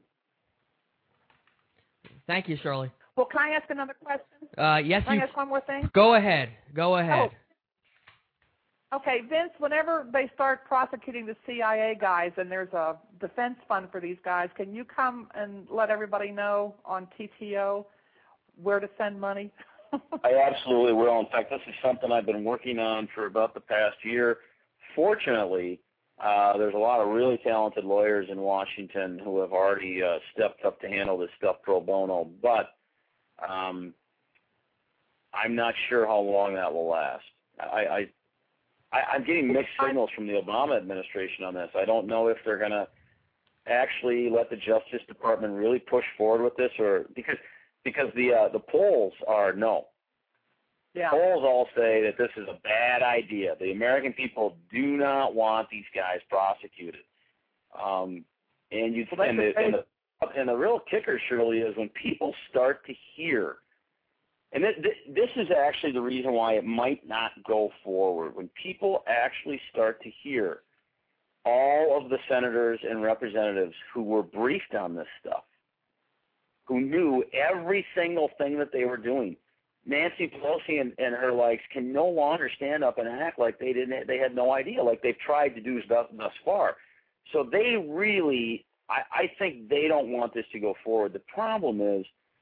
Thank you, Shirley. Well, can I ask another question? Uh, yes, can you... I ask one more thing? Go ahead. Go ahead. Oh. Okay, Vince, whenever they start prosecuting the C I A guys and there's a defense fund for these guys, can you come and let everybody know on T T O where to send money? I absolutely will. In fact, this is something I've been working on for about the past year. Fortunately, uh, there's a lot of really talented lawyers in Washington who have already uh, stepped up to handle this stuff pro bono, but Um, I'm not sure how long that will last. I, I, I'm getting mixed signals from the Obama administration on this. I don't know if they're going to actually let the Justice Department really push forward with this, or because because the uh, the polls are no. Yeah. Polls all say that this is a bad idea. The American people do not want these guys prosecuted. Um, and you well, and the, and the And the real kicker, Shirley, is when people start to hear, and th- th- this is actually the reason why it might not go forward, when people actually start to hear all of the senators and representatives who were briefed on this stuff, who knew every single thing that they were doing. Nancy Pelosi and, and her likes can no longer stand up and act like they didn't, they had no idea, like they've tried to do stuff thus far. So they really, I, I think they don't want this to go forward. The problem is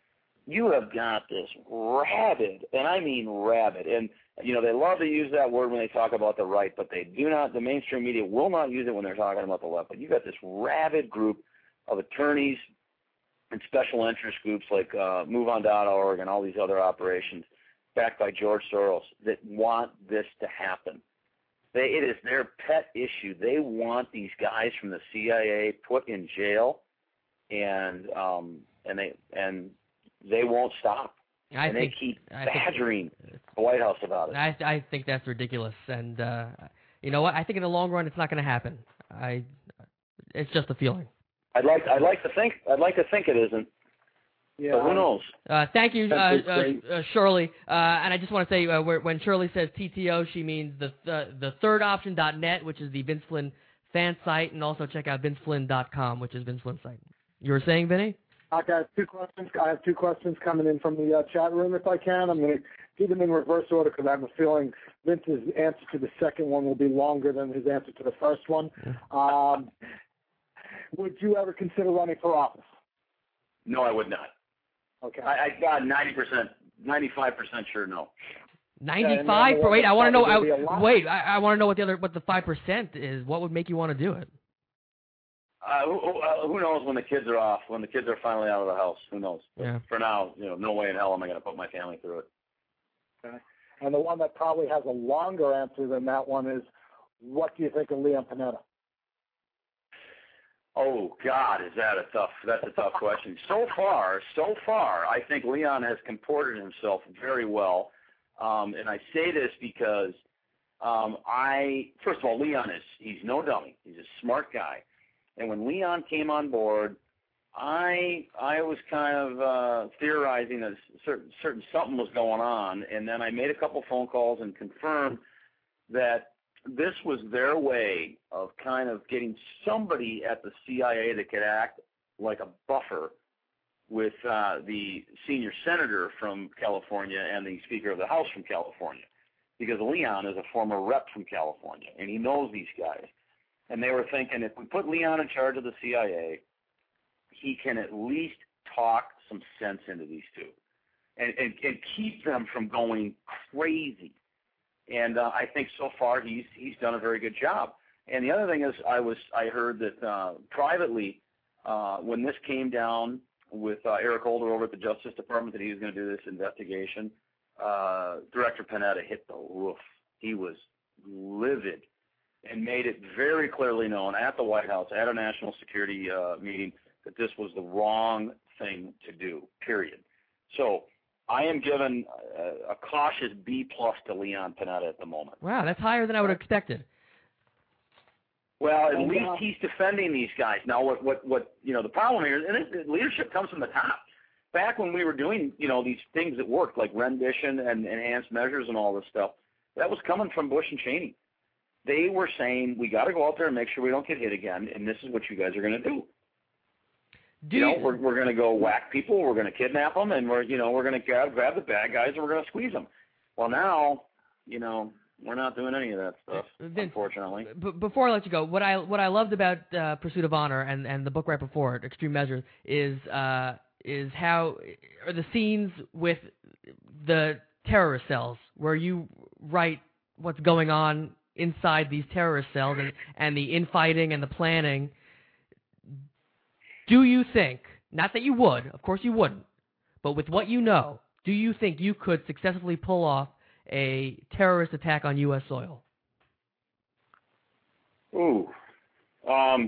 you have got this rabid, and I mean rabid, and, you know, they love to use that word when they talk about the right, but they do not, the mainstream media will not use it when they're talking about the left. But you've got this rabid group of attorneys and special interest groups like uh, move on dot org and all these other operations backed by George Soros that want this to happen. They, it is their pet issue. They want these guys from the C I A put in jail, and um, and they and they won't stop. I and think, they keep I badgering think, the White House about it. I, I think that's ridiculous. And uh, you know what? I think in the long run, it's not going to happen. I, it's just a feeling. I'd like, I'd like to think, I'd like to think it isn't. Yeah. But who knows? Uh, thank you, uh, That's uh, great. uh, Shirley. Uh, and I just want to say, uh, where, when Shirley says T T O, she means the the, the third option dot net, which is the Vince Flynn fan site, and also check out vince flynn dot com, which is Vince Flynn's site. You were saying, Vinny? Okay, I have two questions. I have two questions coming in from the uh, chat room, if I can. I'm going to do them in reverse order because I have a feeling Vince's answer to the second one will be longer than his answer to the first one. Um, would you ever consider running for office? No, I would not. Okay. I, I got ninety percent, ninety-five percent sure no. Ninety-five. Yeah, wait, I want to know. there'll be a I, lot. wait, I, I want to know what the other, what the five percent is. What would make you want to do it? Uh, who, who, uh, who knows when the kids are off, when the kids are finally out of the house? Who knows? Yeah. For now, you know, no way in hell am I going to put my family through it. Okay. And the one that probably has a longer answer than that one is, what do you think of Leon Panetta? Oh God, is that a tough? That's a tough question. So far, so far, I think Leon has comported himself very well, um, and I say this because um, I, first of all, Leon is he's no dummy. He's a smart guy, and when Leon came on board, I I was kind of uh, theorizing that certain certain something was going on, and then I made a couple phone calls and confirmed that this was their way of kind of getting somebody at the C I A that could act like a buffer with uh, the senior senator from California and the Speaker of the House from California, because Leon is a former rep from California, and he knows these guys. And they were thinking, if we put Leon in charge of the C I A, he can at least talk some sense into these two and, and, and keep them from going crazy. And uh, I think so far he's he's done a very good job. And the other thing is, I was I heard that uh, privately, uh, when this came down with uh, Eric Holder over at the Justice Department that he was going to do this investigation, uh, Director Panetta hit the roof. He was livid and made it very clearly known at the White House at a national security uh, meeting that this was the wrong thing to do. Period. So I am given a, a cautious B plus to Leon Panetta at the moment. Wow, that's higher than I would have expected. Well, at And, least uh, he's defending these guys. Now, what, what, what, you know, the problem here, and it, leadership comes from the top. Back when we were doing, you know, these things that worked, like rendition and enhanced measures and all this stuff, that was coming from Bush and Cheney. They were saying, we got to go out there and make sure we don't get hit again, and this is what you guys are going to do. Do you know, you, we're we're going to go whack people, we're going to kidnap them, and we're you know we're going to grab grab the bad guys and we're going to squeeze them. Well, now, you know, we're not doing any of that stuff, Vince, unfortunately. B- before I let you go, what I what I loved about uh, Pursuit of Honor and, and the book right before it, Extreme Measures, is uh, is how are the scenes with the terrorist cells where you write what's going on inside these terrorist cells and, and the infighting and the planning. Do you think, not that you would, of course you wouldn't, but with what you know, do you think you could successfully pull off a terrorist attack on U S soil? Ooh, um,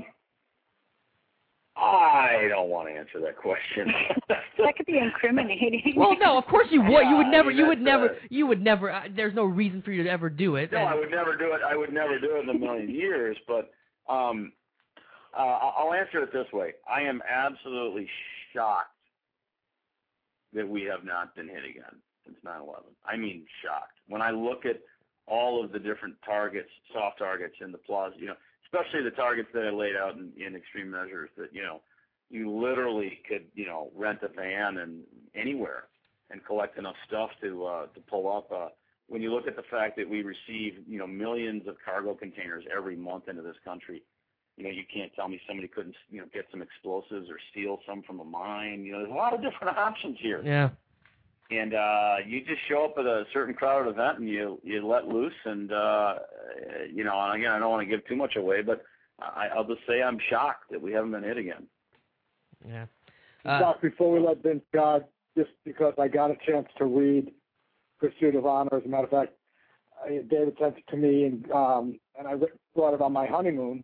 I don't want to answer that question. That could be incriminating. Well, no, of course you would. You would Yeah, never. I mean, You would that's, never. uh, You would never. Uh, there's no reason for you to ever do it. No, and- I would never do it. I would never do it in a million years. But um, uh, I'll answer it this way: I am absolutely shocked that we have not been hit again since nine eleven. I mean, shocked. When I look at all of the different targets, soft targets in the plaza, you know, especially the targets that I laid out in, in Extreme Measures, that you know, you literally could, you know, rent a van and anywhere and collect enough stuff to uh, to pull up. Uh, when you look at the fact that we receive, you know, millions of cargo containers every month into this country, You know, you can't tell me somebody couldn't, you know, get some explosives or steal some from a mine. You know, there's a lot of different options here. Yeah. And uh, you just show up at a certain crowded event and you you let loose. And, uh, you know, and again, I don't want to give too much away, but I, I'll just say I'm shocked that we haven't been hit again. Yeah. Uh, Doc, before we let Vince go, just because I got a chance to read Pursuit of Honor, as a matter of fact, I, David sent it to me, and um, and I brought it on my honeymoon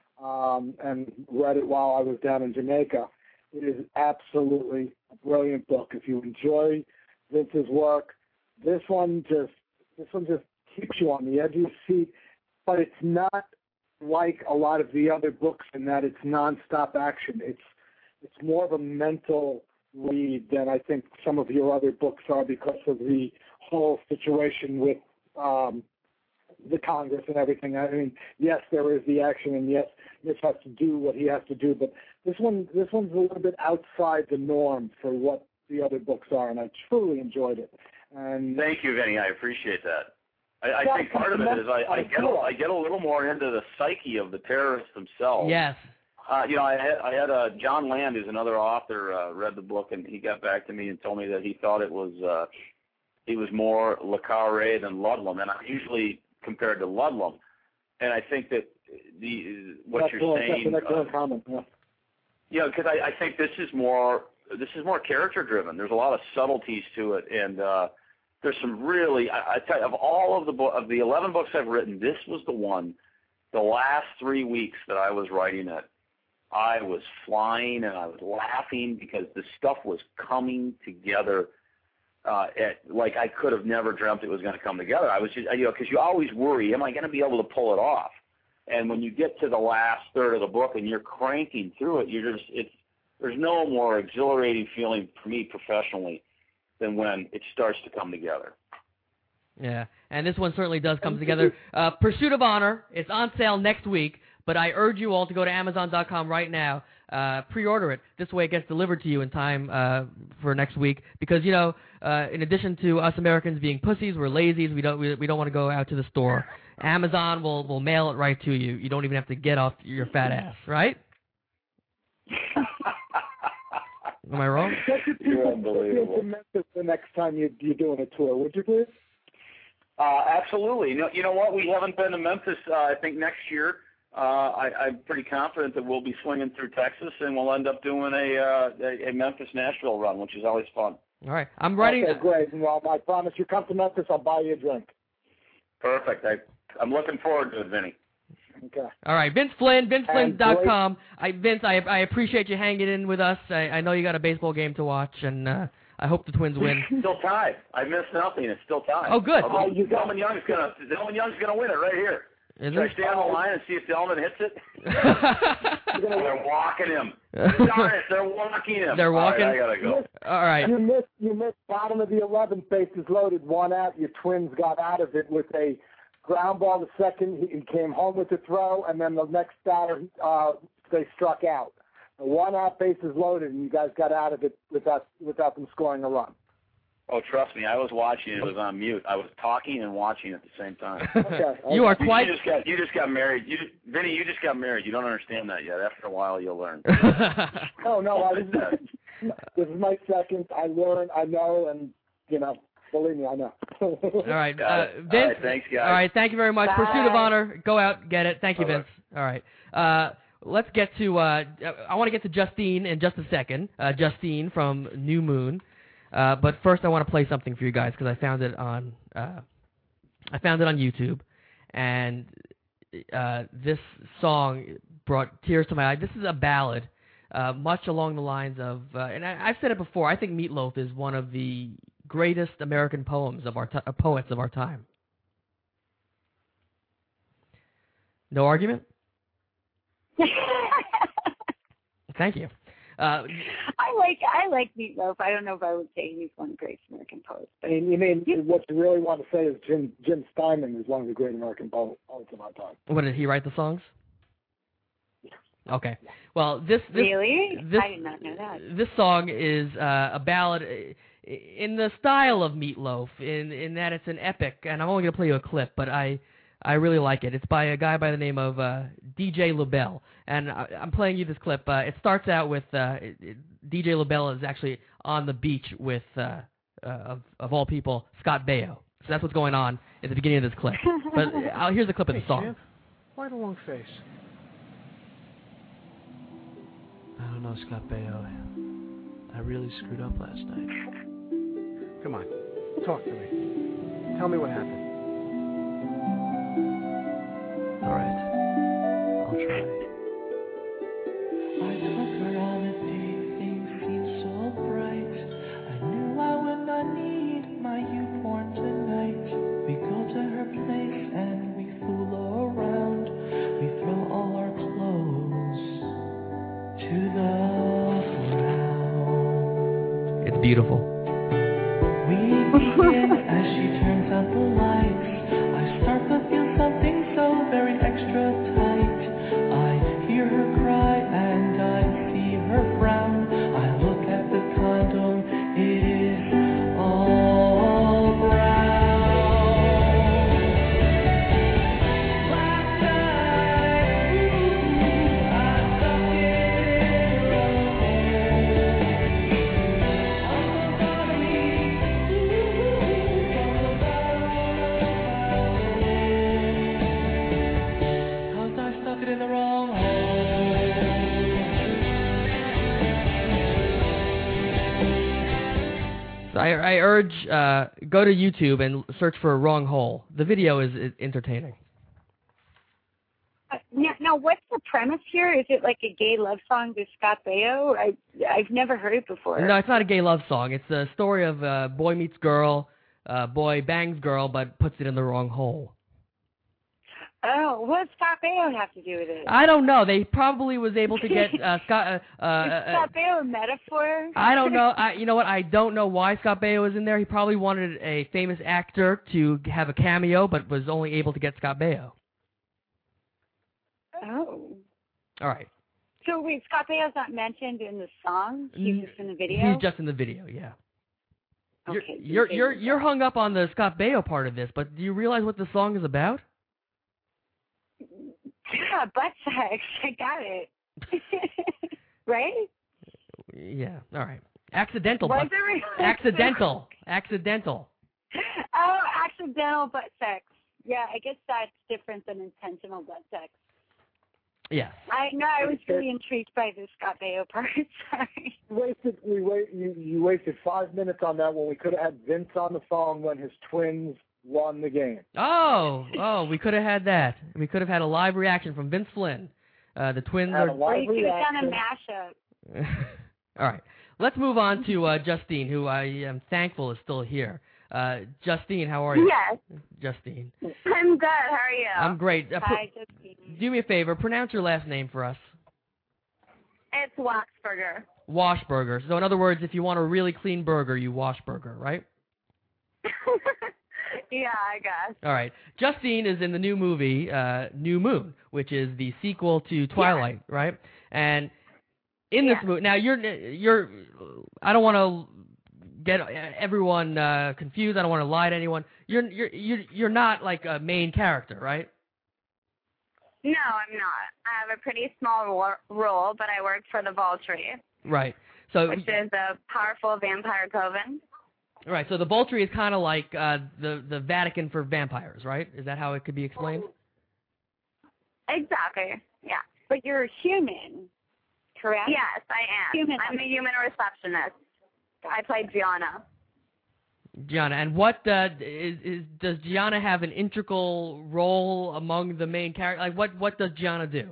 um, and read it while I was down in Jamaica. It is absolutely a brilliant book. If you enjoy Vince's work, this one just this one just keeps you on the edge of your seat, but it's not like a lot of the other books in that it's nonstop action. It's it's more of a mental read than I think some of your other books are because of the whole situation with um, the Congress and everything. I mean, yes, there is the action, and yes, Mitch has to do what he has to do, but this one this one's a little bit outside the norm for what the other books are, and I truly enjoyed it. And thank you, Vinny. I appreciate that. I, I think part of it is I, I get a, I get a little more into the psyche of the terrorists themselves. Yes. Uh, you know, I had I had uh, John Land, who's another author, uh, read the book, and he got back to me and told me that he thought it was uh, he was more Le Carré than Ludlum, and I'm usually compared to Ludlum, and I think that the what that's you're cool. saying, that's an excellent uh, comment. Yeah, yeah, because I, I think this is more this is more character driven. There's a lot of subtleties to it, and uh, there's some really I, I tell you, of all of the bo- of the eleven books I've written, this was the one. The last three weeks that I was writing it, I was flying and I was laughing because the stuff was coming together uh, at, like I could have never dreamt it was going to come together. I was just, you know, because you always worry, am I going to be able to pull it off? And when you get to the last third of the book and you're cranking through it, you're just, it's, there's no more exhilarating feeling for me professionally than when it starts to come together. Yeah, and this one certainly does come together. Uh, Pursuit of Honor, it's on sale next week. But I urge you all to go to Amazon dot com right now, uh, pre-order it. This way it gets delivered to you in time uh, for next week. Because, you know, uh, in addition to us Americans being pussies, we're lazies. We don't we, we don't want to go out to the store. Amazon will, will mail it right to you. You don't even have to get off your fat ass, right? Am I wrong? You're unbelievable. Memphis the next time you, you're doing a tour, would you please? Uh, absolutely. You know, you know what? We haven't been to Memphis, uh, I think, next year. Uh, I, I'm pretty confident that we'll be swinging through Texas, and we'll end up doing a uh, a, a Memphis-Nashville run, which is always fun. All right. I'm writing. Okay, great. Well, I promise you come to Memphis, I'll buy you a drink. Perfect. I, I'm looking forward to it, Vinny. Okay. All right. Vince Flynn, Vince Flynn dot com. I, Vince, I, I appreciate you hanging in with us. I, I know you got a baseball game to watch, and uh, I hope the Twins win. Still tied. I missed nothing. It's still tied. Oh, good. Oh, Delman Young's gonna Delman Young's gonna win it right here. Is Should it? I stay on the line and see if Delman hits it? They're walking him. Darn it, they're walking him. They're walking? All right, I gotta go. All right. You missed, you missed bottom of the eleventh, bases loaded, one out. Your Twins got out of it with a ground ball to second. He came home with the throw, and then the next batter, uh, they struck out. One out, bases loaded, and you guys got out of it without without them scoring a run. Oh, trust me, I was watching. It was on mute. I was talking and watching at the same time. Okay. You are You, quite. you just got you just got married. You, Vinny, you just got married. You don't understand that yet. After a while, you'll learn. Oh no, I, this, is, this is my second. I learn, I know, and you know, believe me, I know. All right, Got uh, it. Vince. All right, thanks, guys. All right, thank you very much. Bye. Pursuit of Honor. Go out, get it. Thank you, Bye-bye. Vince. All right. Uh, let's get to. Uh, I want to get to Justine in just a second. Uh, Justine from New Moon. Uh, but first, I want to play something for you guys because I found it on. Uh, I found it on YouTube, and uh, this song brought tears to my eyes. This is a ballad, uh, much along the lines of, uh, and I, I've said it before. I think Meatloaf is one of the greatest American poems of our t- uh, poets of our time. No argument? Thank you. Uh, I like I like Meatloaf. I don't know if I would say he's one of the greatest American poets. I mean, you mean what you really want to say is Jim Jim Steinman is one of the great American poets of our time. what did he write the songs? Okay. Well, this, this Really? This, I did not know that. This song is uh, a ballad in the style of Meatloaf, in in that it's an epic. And I'm only going to play you a clip, but I I really like it. It's by a guy by the name of uh, D J LaBelle, and I, I'm playing you this clip. Uh, it starts out with uh, it, it, D J LaBelle is actually on the beach with, uh, uh, of, of all people, Scott Baio. So that's what's going on at the beginning of this clip. But uh, here's a clip of the song. Champ, why the long face? I don't know, Scott Baio. I really screwed up last night. Come on, talk to me. Tell me what happened. All right, I'll try. I took her on a date, things seemed so bright. I knew I would not need my YouPorn tonight. We go to her place and we fool around. We throw all our clothes to the ground. It's beautiful. We begin as she turns out the lights. I start to feel something so very extra tight. I hear her cry and I see her frown. I look at the condom, it is all brown. Last night, I stuck it in her hole. I'm so sorry, cause I stuck it in the wrong hole. So I, I urge, uh, go to YouTube and search for Wrong Hole. The video is, is entertaining. Uh, now, now, what's the premise here? Is it like a gay love song to Scott Baio? I, I've never heard it before. No, it's not a gay love song. It's a story of uh, boy meets girl, uh, boy bangs girl, but puts it in the wrong hole. Oh, what does Scott Baio have to do with it? I don't know. They probably was able to get uh, Scott. Uh, uh, Is uh, Scott Baio a metaphor? I don't know. I, you know what? I don't know why Scott Baio was in there. He probably wanted a famous actor to have a cameo, but was only able to get Scott Baio. Oh. All right. So wait, Scott Baio's not mentioned in the song? He's just in the video? He's just in the video, yeah. You're, Okay. you're you're you're hung up on the Scott Baio part of this, but do you realize what the song is about? Yeah, butt sex. I got it. Right? Yeah. All right. Accidental. Was butt, it really? accidental. Accidental. Oh, accidental butt sex. Yeah, I guess that's different than intentional butt sex. Yes. I no, I was really intrigued by the Scott Baio part. Sorry. You wasted we wait you, you wasted five minutes on that when we could have had Vince on the phone when his twins won the game. Oh, oh, we could have had that. We could have had a live reaction from Vince Flynn. Uh, the Twins Had are. a Or live you could have done reaction. a mashup. All right. Let's move on to uh, Justine, who I am thankful is still here. Uh, Justine, how are you? Yes. Justine. I'm good. How are you? I'm great. Uh, Hi, Justine. do me a favor. Pronounce your last name for us. It's Waxburger. Washburger. So in other words, if you want a really clean burger, you Washburger, right? Yeah, I guess. All right. Justine is in the new movie, uh, New Moon, which is the sequel to Twilight, yeah. right? And in this yeah. movie, now you're, you're, I don't want to get everyone uh, confused. I don't want to lie to anyone. You're, you're, you're, you're not like a main character, right? No, I'm not. I have a pretty small ro- role, but I work for the Volturi. Right. So, which is a powerful vampire coven. Right. So the Volturi is kind of like uh, the the Vatican for vampires, right? Is that how it could be explained? Exactly. Yeah. But you're a human, correct? Yes, I am. Human. I'm a human receptionist. I play Gianna. Gianna, and what uh, is, is does Gianna have an integral role among the main characters? Like, what what does Gianna do?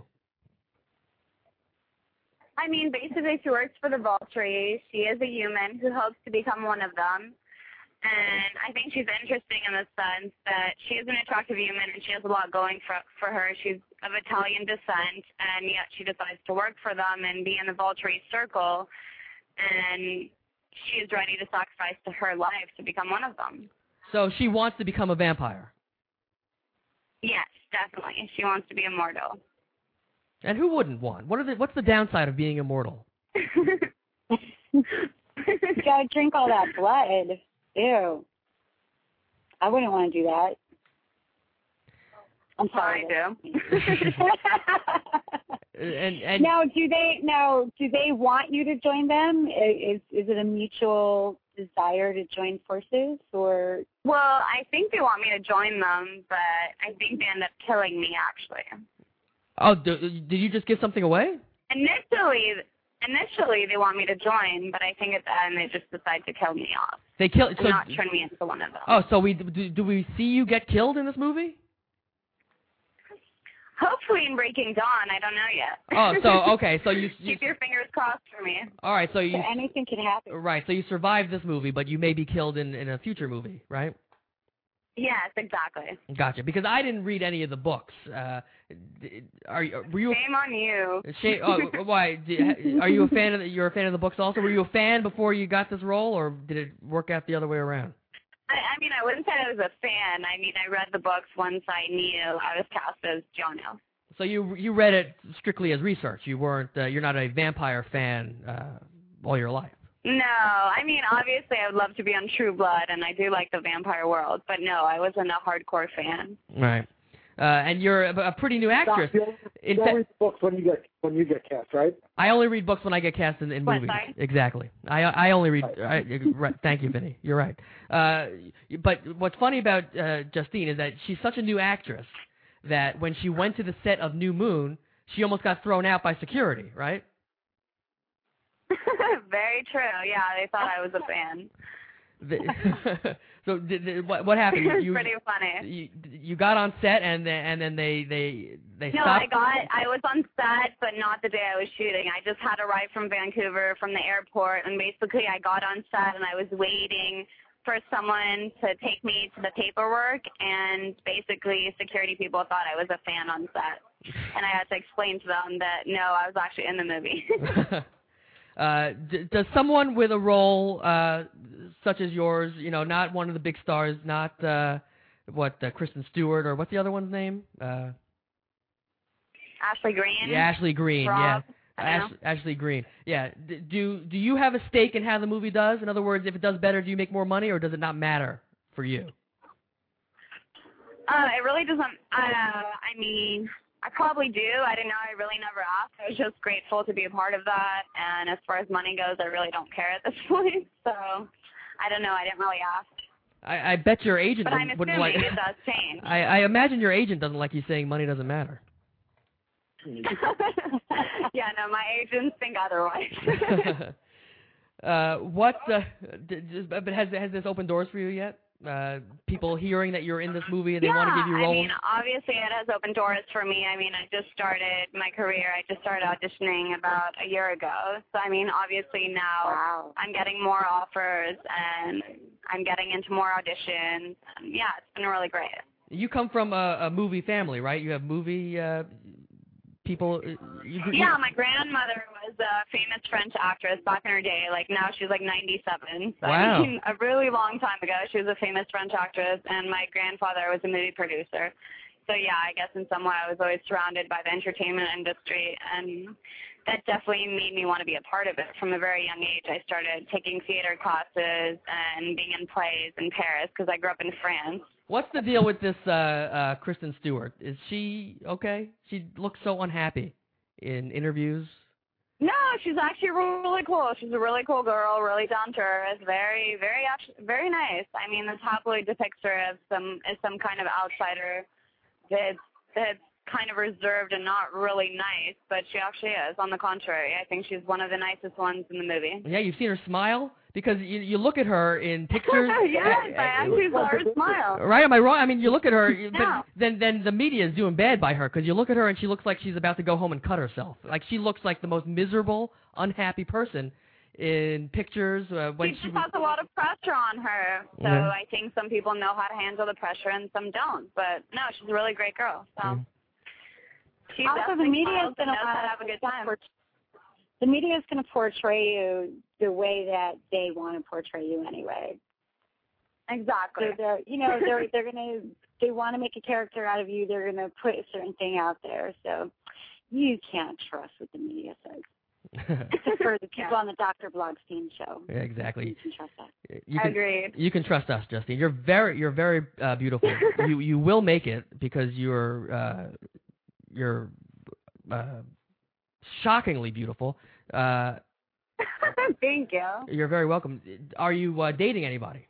I mean, basically, she works for the Volturi. She is a human who hopes to become one of them. And I think she's interesting in the sense that she is an attractive human and she has a lot going for for her. She's of Italian descent, and yet she decides to work for them and be in the Volturi circle. And she is ready to sacrifice to her life to become one of them. So she wants to become a vampire? Yes, definitely. She wants to be immortal. And who wouldn't want? What are the, what's the downside of being immortal? You gotta drink all that blood. Ew. I wouldn't want to do that. I'm sorry. I do. and and now, do they now do they want you to join them? Is is it a mutual desire to join forces, or? Well, I think they want me to join them, but I think they end up killing me, actually. Oh, did, did you just give something away? Initially, initially they want me to join, but I think at the end they just decide to kill me off. They kill. And So, not turn me into one of them. Oh, so we do, do we see you get killed in this movie? Hopefully in Breaking Dawn, I don't know yet. Oh, so okay, so you, you keep your fingers crossed for me. All right, so you so anything can happen. Right, so you survived this movie, but you may be killed in in a future movie, right? Yes, exactly. Gotcha. Because I didn't read any of the books. Uh, are you? Were you? Shame on you. Shame. Oh, why? Are you a fan of? The, you're a fan of the books also. Were you a fan before you got this role, or did it work out the other way around? I, I mean, I wouldn't say I was a fan. I mean, I read the books once I knew I was cast as Jonah. So you you read it strictly as research. You weren't. Uh, you're not a vampire fan uh, all your life. No, I mean, obviously I would love to be on True Blood, and I do like the vampire world, but no, I wasn't a hardcore fan. Right. Uh, and you're a, a pretty new actress. You only, you only read books when you get when you get cast, right? I only read books when I get cast in, in What, movies. sorry? Exactly. I I only read. I, right, thank you, Vinny. You're right. Uh, but what's funny about uh, Justine is that she's such a new actress that when she went to the set of New Moon, she almost got thrown out by security. Right. Very true. Yeah, they thought I was a fan. The, so did, did, what what happened? It's You, pretty funny. You, you got on set and then and then they they they No, stopped. I got. I was on set, but not the day I was shooting. I just had a ride from Vancouver from the airport, and basically I got on set and I was waiting for someone to take me to the paperwork, and basically security people thought I was a fan on set, and I had to explain to them that no, I was actually in the movie. Uh, d- does someone with a role uh, such as yours, you know, not one of the big stars, not uh, what uh, Kristen Stewart or what's the other one's name? Uh, Ashley Green. yeah, Ashley Green. Rob, yeah, Ash- Ashley Green. Yeah. D- do do you have a stake in how the movie does? In other words, if it does better, do you make more money, or does it not matter for you? Uh, it really doesn't. Uh, I mean. I probably do. I don't know. I really never asked. I was just grateful to be a part of that. And as far as money goes, I really don't care at this point. So I don't know. I didn't really ask. I, I bet your agent but I'm wouldn't, wouldn't like. assuming it does change. I, I imagine your agent doesn't like you saying money doesn't matter. Yeah, no, my agents think otherwise. uh, what? Uh, d- d- but has has this opened doors for you yet? Uh, people hearing that you're in this movie and they yeah, want to give you roles? I mean, obviously it has opened doors for me. I mean, I just started my career. I just started auditioning about a year ago. So, I mean, obviously now Wow. I'm getting more offers and I'm getting into more auditions. And yeah, it's been really great. You come from a, a movie family, right? You have movie uh, people. uh, You, you, Yeah, my grandmother was a famous French actress back in her day. Like now she's like ninety-seven. So Wow. I mean, a really long time ago, she was a famous French actress, and my grandfather was a movie producer. So yeah, I guess in some way I was always surrounded by the entertainment industry, and that definitely made me want to be a part of it. From a very young age, I started taking theater classes and being in plays in Paris because I grew up in France. What's the deal with this uh, uh, Kristen Stewart? Is she okay? She looks so unhappy in interviews. No, she's actually really cool. She's a really cool girl, really down to earth, very, very, very nice. I mean, the tabloid depicts her as some as some kind of outsider that's that's kind of reserved and not really nice, but she actually is. On the contrary, I think she's one of the nicest ones in the movie. Yeah, you've seen her smile? Because you, you look at her in pictures. Yes, I actually saw her smile. Right? Am I wrong? I mean, you look at her, No. but then then the media is doing bad by her because you look at her and she looks like she's about to go home and cut herself. Like she looks like the most miserable, unhappy person in pictures. Uh, when she she just has a lot of pressure on her, so Yeah. I think some people know how to handle the pressure and some don't. But no, she's a really great girl. So. Mm. She Also, the definitely media is smiles and going to knows how to have a good time. The media is going to portray you the way that they want to portray you anyway. Exactly. So they're, you know, they're they're going to they want to make a character out of you. They're going to put a certain thing out there. So you can't trust what the media says. Except for the people on the Doctor Blogstein show. Yeah, exactly. You can trust that. You can, Agreed. You can trust us, Justine. You're very, you're very uh, beautiful. you you will make it because you're uh, you're uh, shockingly beautiful. Uh, Thank you. you're very welcome. Are you uh, dating anybody?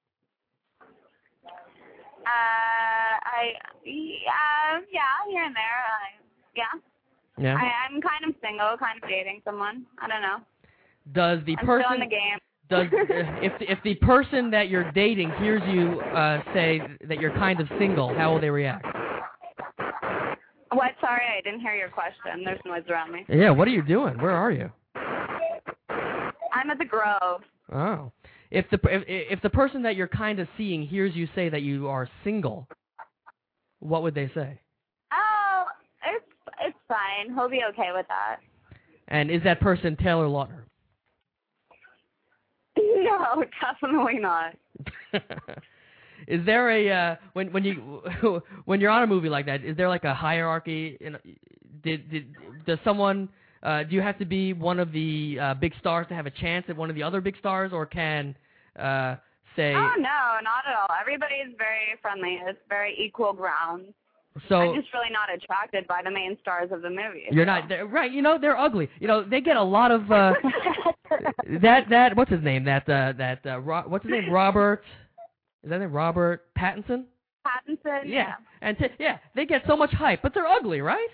Uh, I yeah yeah here and there. Uh, yeah. Yeah. I, I'm kind of single, kind of dating someone. I don't know. Does the I'm person still in the game. does uh, if if the person that you're dating hears you uh, say that you're kind of single, how will they react? What? Sorry, I didn't hear your question. There's noise around me. Yeah. What are you doing? Where are you? I'm at the Grove. Oh. If the if, if the person that you're kind of seeing hears you say that you are single, what would they say? Oh, it's it's fine. He'll be okay with that. And is that person Taylor Lautner? No, definitely not. Is there a uh, when when you when you're on a movie like that? Is there like a hierarchy? In, did did does someone uh, do you have to be one of the uh, big stars to have a chance at one of the other big stars, or can uh, say? Oh no, not at all. Everybody is very friendly. It's very equal ground. So I'm just really not attracted by the main stars of the movie. You're not they're- right. You know they're ugly. You know they get a lot of uh, that that what's his name that uh, that uh, Ro- what's his name Robert is that name Robert Pattinson? Pattinson. Yeah, and t- yeah they get so much hype, but they're ugly, right?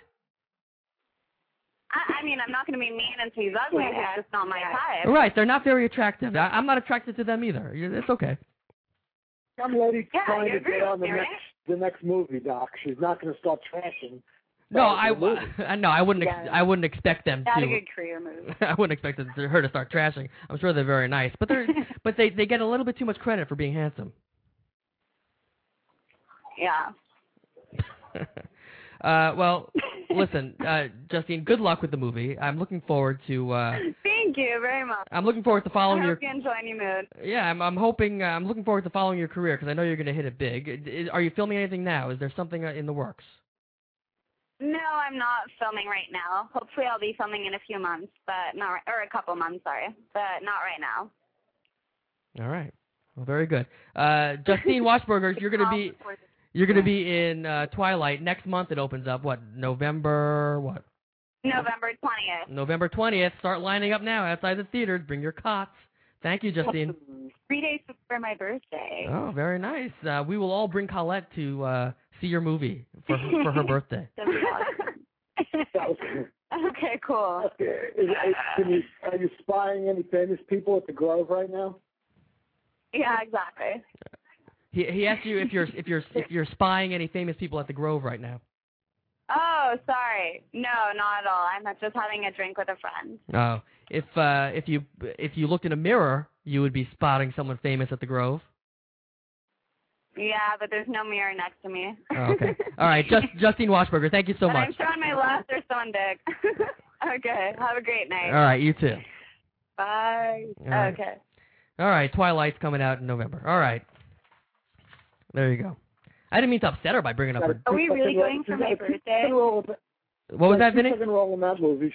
I, I mean, I'm not going to be mean and say he's ugly. It's just not my type. Right, they're not very attractive. I- I'm not attracted to them either. You- It's okay. Some lady Yeah, trying you to agree get on the with me, next the next movie, Doc. She's not going to start trashing. No, uh, I the movie. w- no, I wouldn't. Ex- Yeah. I wouldn't expect them Not to. a good career move. I wouldn't expect them to, her to start trashing. I'm sure they're very nice, but they're but they they get a little bit too much credit for being handsome. Yeah. uh, well, listen, uh, Justine. Good luck with the movie. I'm looking forward to. Uh, Thank you very much. I'm looking forward to following I your. hope you enjoy any mood. Yeah, I'm. I'm hoping. Uh, I'm looking forward to following your career because I know you're going to hit it big. Is, are you filming anything now? Is there something uh, in the works? No, I'm not filming right now. Hopefully I'll be filming in a few months, but not, or a couple months, sorry, but not right now. All right. Well, very good. Uh, Justine Washburger, you're going to be you're going to be in uh, Twilight next month. It opens up what November what November twentieth. November twentieth. Start lining up now outside the theaters. Bring your cots. Thank you, Justine. Three days before my birthday. Oh, very nice. Uh, we will all bring Colette to uh, see your movie for her, for her birthday. That'd be awesome. Okay, cool. Is, is, can you, are you spying any famous people at the Grove right now? Yeah, exactly. He he asked you if you're if you're if you're spying any famous people at the Grove right now. Oh, sorry. No, not at all. I'm just having a drink with a friend. Oh, if uh, if you if you looked in a mirror, you would be spotting someone famous at the Grove. Yeah, but there's no mirror next to me. Oh, okay. All right, Just, Justine Washburger, thank you so But much. I'm sure on my left there's someone big. Okay, have a great night. All right, you too. Bye. All right. Okay. All right, Twilight's coming out in November. All right. There you go. I didn't mean to upset her by bringing up her. Are we really going for my birthday? What was that, Vinny? Two-second role in that movie.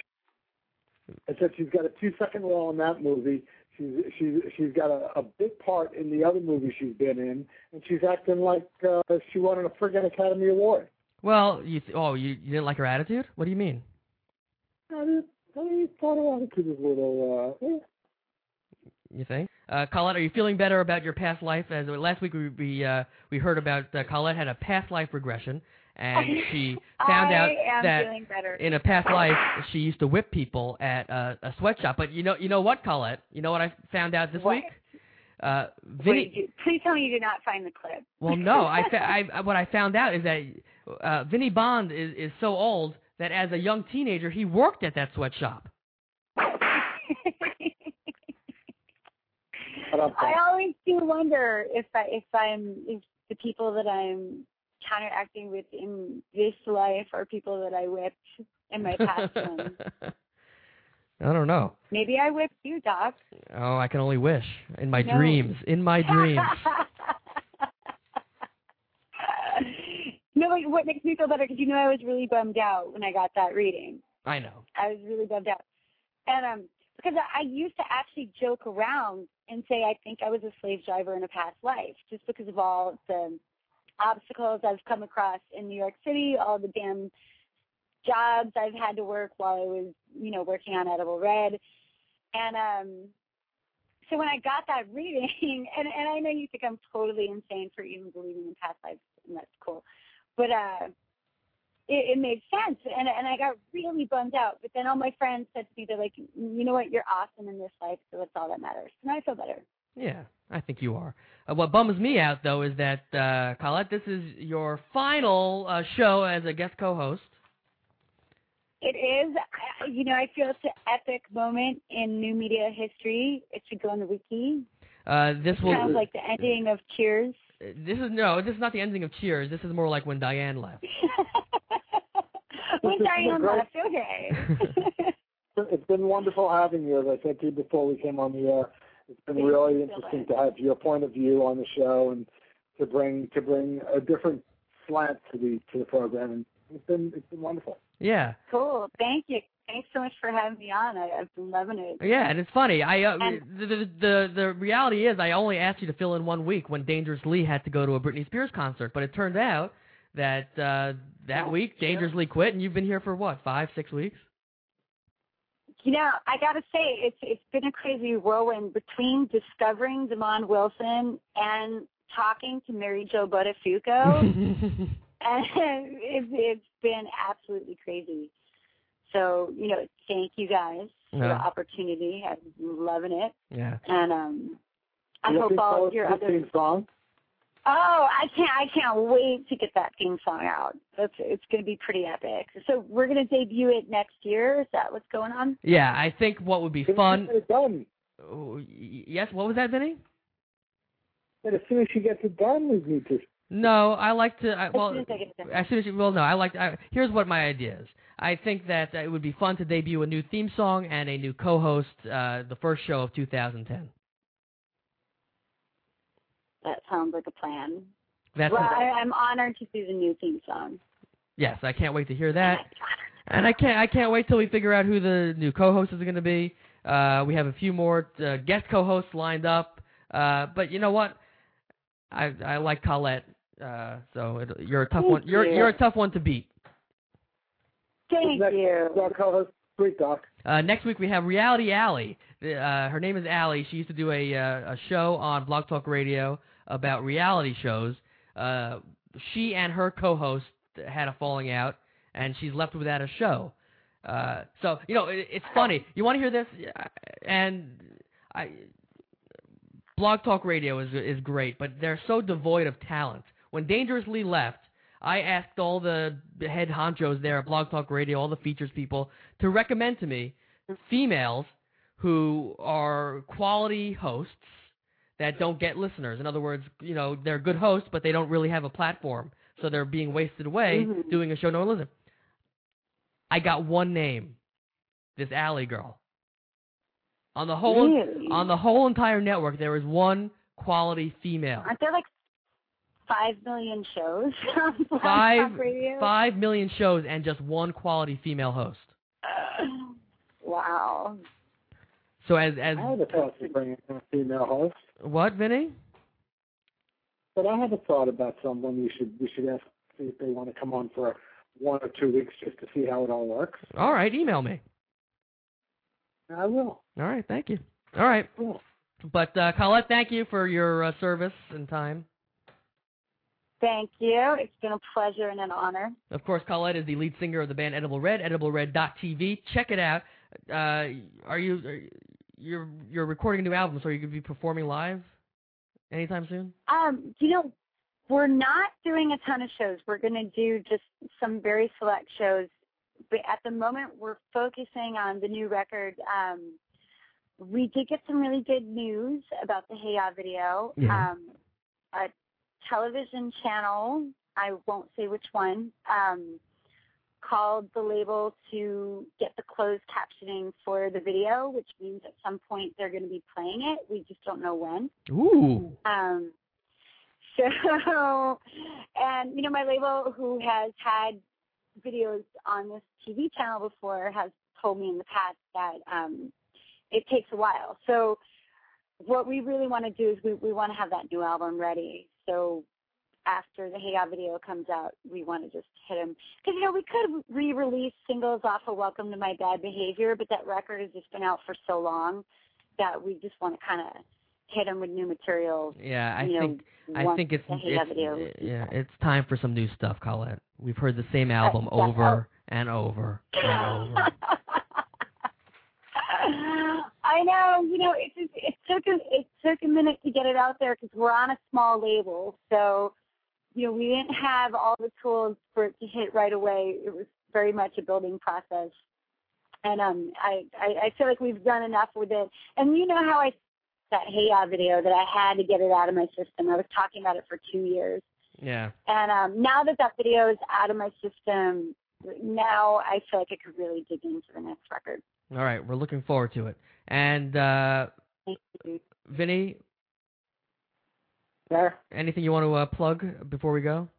I said she's got a two-second role in that movie. She's she's she's got a, a big part in the other movie she's been in, and she's acting like uh, she won a friggin' Academy Award. Well, you th- oh, you, you didn't like her attitude? What do you mean? I just, I thought her attitude was a little. Uh, eh. You think? Uh, Colette, are you feeling better about your past life? As last week we we uh, we heard about uh, Colette had a past life regression, and she found I out am that feeling better. in a past life she used to whip people at a, a sweatshop. But you know, you know what, Colette? You know what I found out this What? week? Uh, Vinny. Wait, you, please tell me you did not find the clip. Well, no. I, fa- I what I found out is that uh, Vinny Bond is is so old that as a young teenager he worked at that sweatshop. I always do wonder if I if I'm if the people that I'm counteracting with in this life are people that I whipped in my past one. I don't know. Maybe I whipped you, Doc. Oh, I can only wish. In my No. dreams. In my dreams. No, but what makes me feel better, because you know I was really bummed out when I got that reading. I know. I was really bummed out. And um, because I, I used to actually joke around and say I think I was a slave driver in a past life, just because of all the obstacles I've come across in New York City, all the damn jobs I've had to work while I was, you know, working on Edible Red. And um, so when I got that reading, and, and I know you think I'm totally insane for even believing in past lives, and that's cool, but uh, it, it made sense, and, and I got really bummed out. But then all my friends said to me, they're like, you know what, you're awesome in this life, so that's all that matters. And I feel better. Yeah, I think you are. Uh, what bums me out, though, is that, uh, Colette, this is your final uh, show as a guest co-host. It is. You know, I feel it's an epic moment in new media history. It should go on the wiki. Uh, this will sounds like the ending of Cheers. This is no. This is not the ending of Cheers. This is more like when Diane left. When Diane left, okay. It's been wonderful having you. As I said to you before we came on the air, it's been really interesting to have your point of view on the show and to bring to bring a different slant to the to the program. And it's been it's been wonderful. Yeah. Cool. Thank you. Thanks so much for having me on. I, I've been loving it. Yeah, and it's funny. I uh, and, the, the the the reality is I only asked you to fill in one week when Dangerous Lee had to go to a Britney Spears concert, but it turned out that uh, that oh, week Dangerous Lee quit, and you've been here for what, five, six weeks? You know, I got to say, it's it's been a crazy whirlwind between discovering Damon Wilson and talking to Mary Jo Buttafuoco, and it's, it's been absolutely crazy. So, you know, thank you guys for yeah. the opportunity. I'm loving it. Yeah. And um, I you hope all of your other other song. Oh, I can't! I can't wait to get that theme song out. That's it's going to be pretty epic. So we're going to debut it next year. Is that what's going on? Yeah, I think what would be fun. Get it done. Oh, yes. What was that, Vinny? But as soon as she gets it done, we need to. No, I like to. I, well, as soon as I get it done. As soon as you, well, no, I like. I, here's what my idea is. I think that it would be fun to debut a new theme song and a new co-host uh, the first show of two thousand ten. That sounds like a plan. That's well, a, I, I'm honored to see the new theme song. Yes, I can't wait to hear that. And I can't I can't wait till we figure out who the new co-hosts are going to be. Uh, we have a few more uh, guest co-hosts lined up. Uh, but you know what? I I like Colette. Uh, so it, you're a tough Thank one. You're you. you're a tough one to beat. Thank next, you. Our co-host, great Doc. Uh, next week we have Reality Alley. Uh, her name is Alley. She used to do a uh, a show on Blog Talk Radio about reality shows. Uh, she and her co-host had a falling out, and she's left without a show. Uh, so, you know, it, it's funny. You want to hear this? And I, Blog Talk Radio is is great, but they're so devoid of talent. When Dangerous Lee left, I asked all the head honchos there at Blog Talk Radio, all the features people, to recommend to me females who are quality hosts that don't get listeners. In other words, you know, they're good hosts, but they don't really have a platform, so they're being wasted away mm-hmm. doing a show no one listens. I got one name, this Alley girl. On the whole, really? on the whole entire network, there is one quality female. Aren't there like five million shows on Blog Five, Talk Radio? five million shows and just one quality female host. Uh, wow. So as as I had a thought to bring in a female host. What, Vinny? But I have a thought about someone we should we should ask see if they want to come on for one or two weeks just to see how it all works. All right, email me. I will. All right, thank you. All right. Cool. But uh, Colette, thank you for your uh, service and time. Thank you. It's been a pleasure and an honor. Of course, Colette is the lead singer of the band Edible Red, edible red dot t v. Check it out. Uh, are you are, you're you're recording a new album, so are you going to be performing live anytime soon? Um, you know, we're not doing a ton of shows. We're going to do just some very select shows. But at the moment, we're focusing on the new record. Um, we did get some really good news about the Hey Ya video. Yeah. Um, a television channel, I won't say which one, um, called the label to get the closed captioning for the video, which means at some point they're going to be playing it. We just don't know when. Ooh. Um, so, and, you know, my label, who has had videos on this T V channel before, has told me in the past that um, it takes a while. So what we really want to do is we, we want to have that new album ready. So after the Hey Ya video comes out, we want to just hit them. Because, you know, we could re-release singles off of Welcome to My Bad Behavior, but that record has just been out for so long that we just want to kind of hit them with new material. Yeah, I you think know, I think it's, the Hey Ya video. it's yeah, it's time for some new stuff, Colette. We've heard the same album Uh, over and over and over. I know, you know, it just, it took a it took a minute to get it out there because we're on a small label, so you know we didn't have all the tools for it to hit right away. It was very much a building process, and um, I, I I feel like we've done enough with it. And you know how I that Hey Ya video that I had to get it out of my system. I was talking about it for two years, Yeah. and um, now that that video is out of my system, now I feel like I could really dig into the next record. All right, we're looking forward to it. And uh, Vinny, There. anything you want to uh, plug before we go?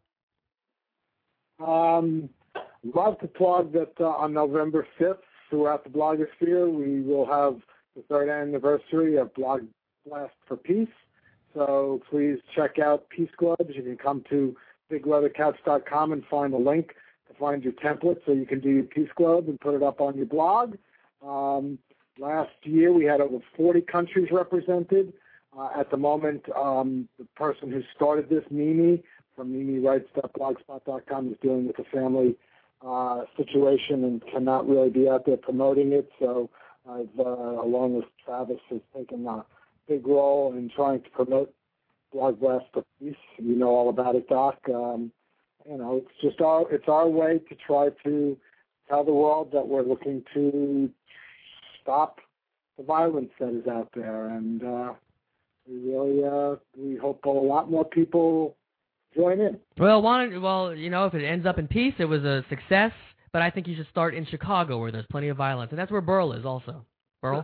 Um, love to plug that uh, on November fifth, throughout the blogosphere, we will have the third anniversary of Blog Blast for Peace. So please check out Peace Clubs. You can come to big leather couch dot com and find a link to find your template so you can do your Peace Club and put it up on your blog. Um, last year we had over forty countries represented. Uh, at the moment, um, the person who started this, Mimi, from mimi writes dot blogspot dot com, is dealing with a family uh, situation and cannot really be out there promoting it. So I've, uh, along with Travis, has taken a big role in trying to promote Blog Blast for Peace. You know all about it, Doc. Um, you know, it's just our it's our way to try to tell the world that we're looking to stop the violence that is out there, and uh, we really uh, we hope a lot more people join in. Well, one, well, you know, if it ends up in peace, it was a success. But I think you should start in Chicago, where there's plenty of violence, and that's where Burl is also. Burl.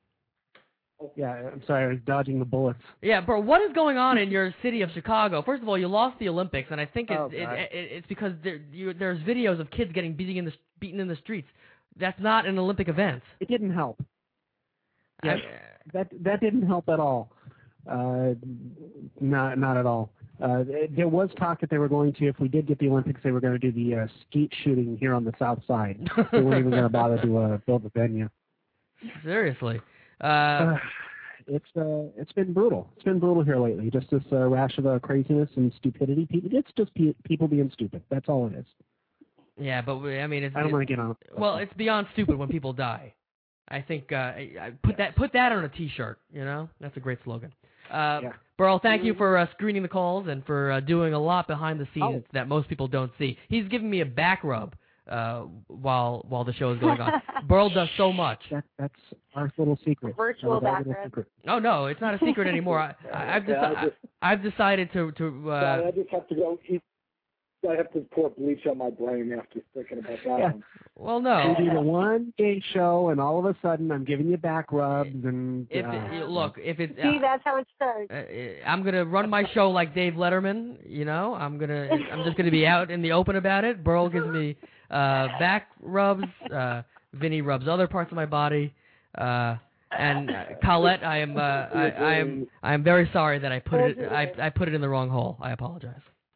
Yeah, I'm sorry, I was dodging the bullets. Yeah, Burl. What is going on in your city of Chicago? First of all, you lost the Olympics, and I think it's Oh, it, God. it, it's because there, you, there's videos of kids getting beaten in the beaten in the streets. That's not an Olympic event. It didn't help. Yeah, I- that that didn't help at all. Uh, not not at all. Uh, there was talk that they were going to, if we did get the Olympics, they were going to do the uh, skeet shooting here on the south side. They weren't even going to bother to uh, build the venue. Seriously. Uh, Uh, it's uh, it's been brutal. It's been brutal here lately. Just this uh, rash of uh, craziness and stupidity. People, it's just pe- people being stupid. That's all it is. yeah, but we- I mean, it's, I don't it's want to get on it. well, it's beyond stupid when people die. I think uh, I, I put that put that on a T-shirt. You know, that's a great slogan. Uh, Yeah. Burl, thank you for uh, screening the calls and for uh, doing a lot behind the scenes Oh. that most people don't see. He's giving me a back rub uh, while while the show is going on. Burl does so much. That, that's our little secret. Virtual Our little background. secret. Oh no, it's not a secret anymore. I, I, I've, Yeah, deci- I just- I've decided to to. Uh, I just have to go eat. I have to pour bleach on my brain after thinking about that Yeah. one. well, no. We do the one gay show, and all of a sudden, I'm giving you back rubs, and If uh, it, look, if it's See, that's how it starts. Uh, I'm gonna run my show like Dave Letterman. You know, I'm gonna, I'm just gonna be out in the open about it. Burl gives me uh, back rubs. Uh, Vinny rubs other parts of my body. Uh, and uh, Colette, I am, uh, I, I am, I am very sorry that I put it, I, I put it in the wrong hole. I apologize.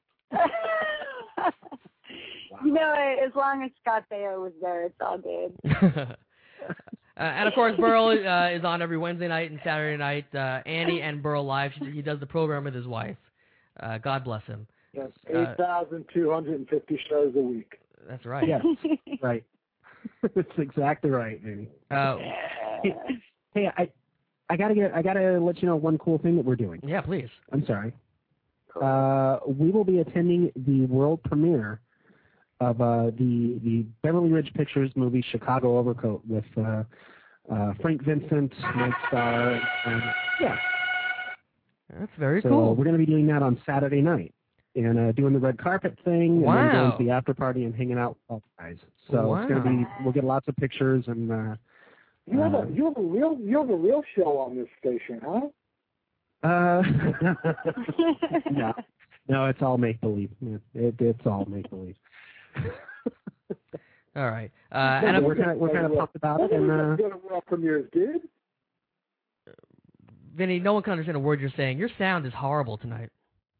You know, as long as Scott Baio was there, it's all good. uh, and of course, Burl uh, is on every Wednesday night and Saturday night. Uh, Annie and Burl Live. She, he does the program with his wife. Uh, God bless him. Yes, Uh, eight thousand two hundred fifty shows a week. That's right. yes, right. That's exactly right, Vinny. Uh, Hey, I, I gotta get, I gotta let you know one cool thing that we're doing. yeah, please. I'm sorry. Uh, we will be attending the world premiere of uh, the the Beverly Ridge Pictures movie Chicago Overcoat with uh, uh, Frank Vincent, Mike Starr, and yeah. That's very so cool. we're going to be doing that on Saturday night and uh, doing the red carpet thing, and then Wow. going to the after party and hanging out with all the guys. So it's going to be, we'll get lots of pictures and. Uh, You have uh, a you have a real you have a real show on this station, huh? Uh, no, no, it's all make believe. It, it's all make believe. All right. Uh, and we're kind of we're kind of pumped about it, and uh, go to world premieres, dude. Vinny, no one can understand a word you're saying. Your sound is horrible tonight.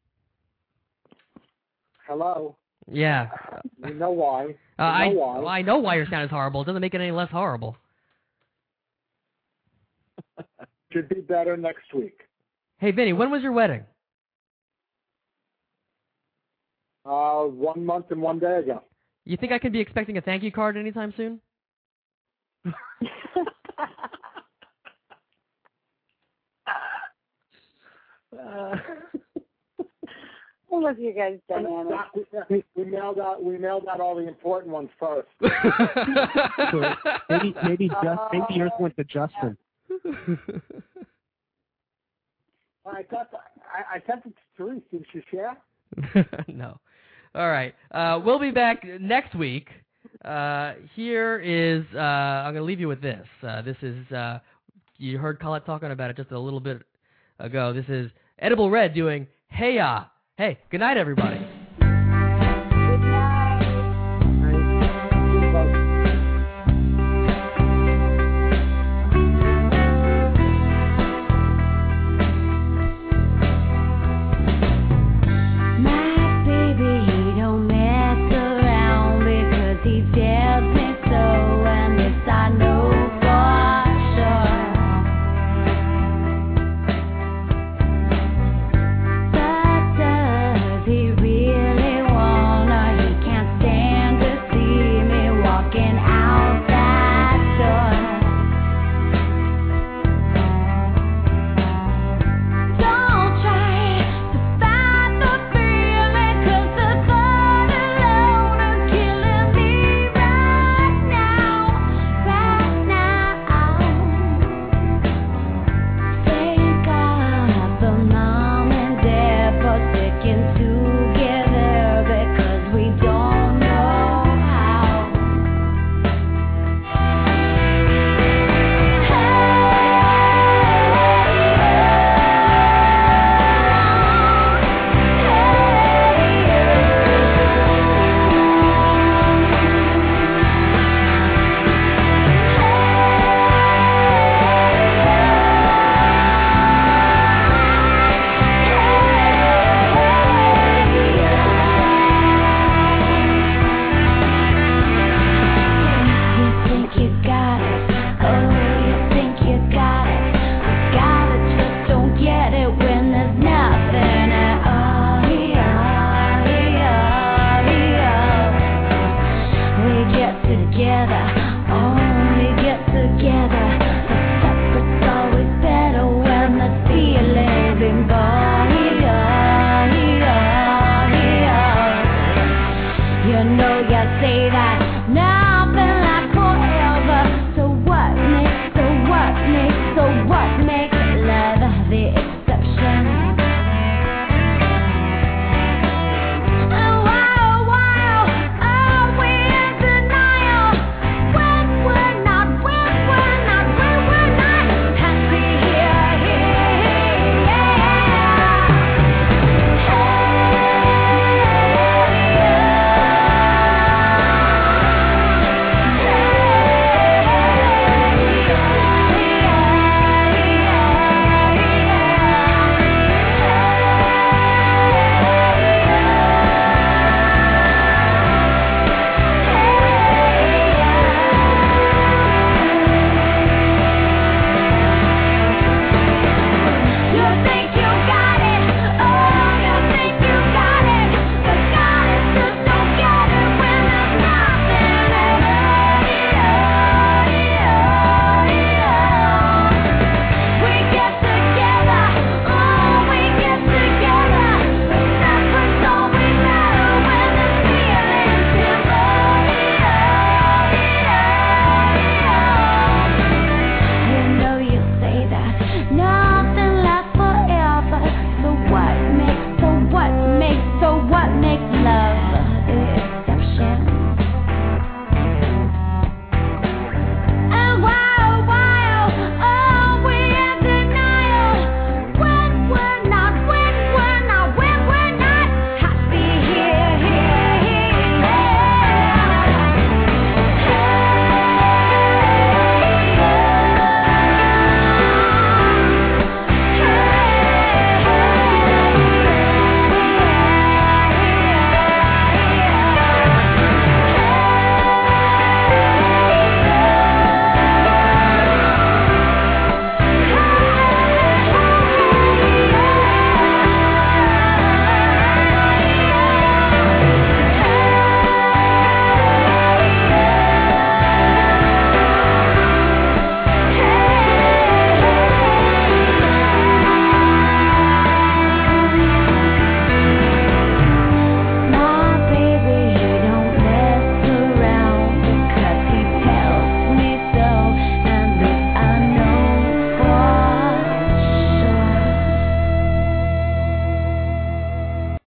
Hello. Yeah. You know why. You Uh, know I why. well, I know why your sound is horrible. It doesn't make it any less horrible. Should be better next week. Hey, Vinny, when was your wedding? Uh, one month and one day ago. You think I could be expecting a thank you card anytime soon? Uh, I love you guys' dynamic. we, we mailed out. We mailed out all the important ones first. So maybe maybe just maybe yours went to Justin. I thought I, I sent it to Therese. Did she share? No. All right. Uh, we'll be back next week. Uh, here is, uh, I'm going to leave you with this. Uh, this is, uh, you heard Colette talking about it just a little bit ago. This is Edible Red doing Hey Ya. Hey, good night, everybody. Into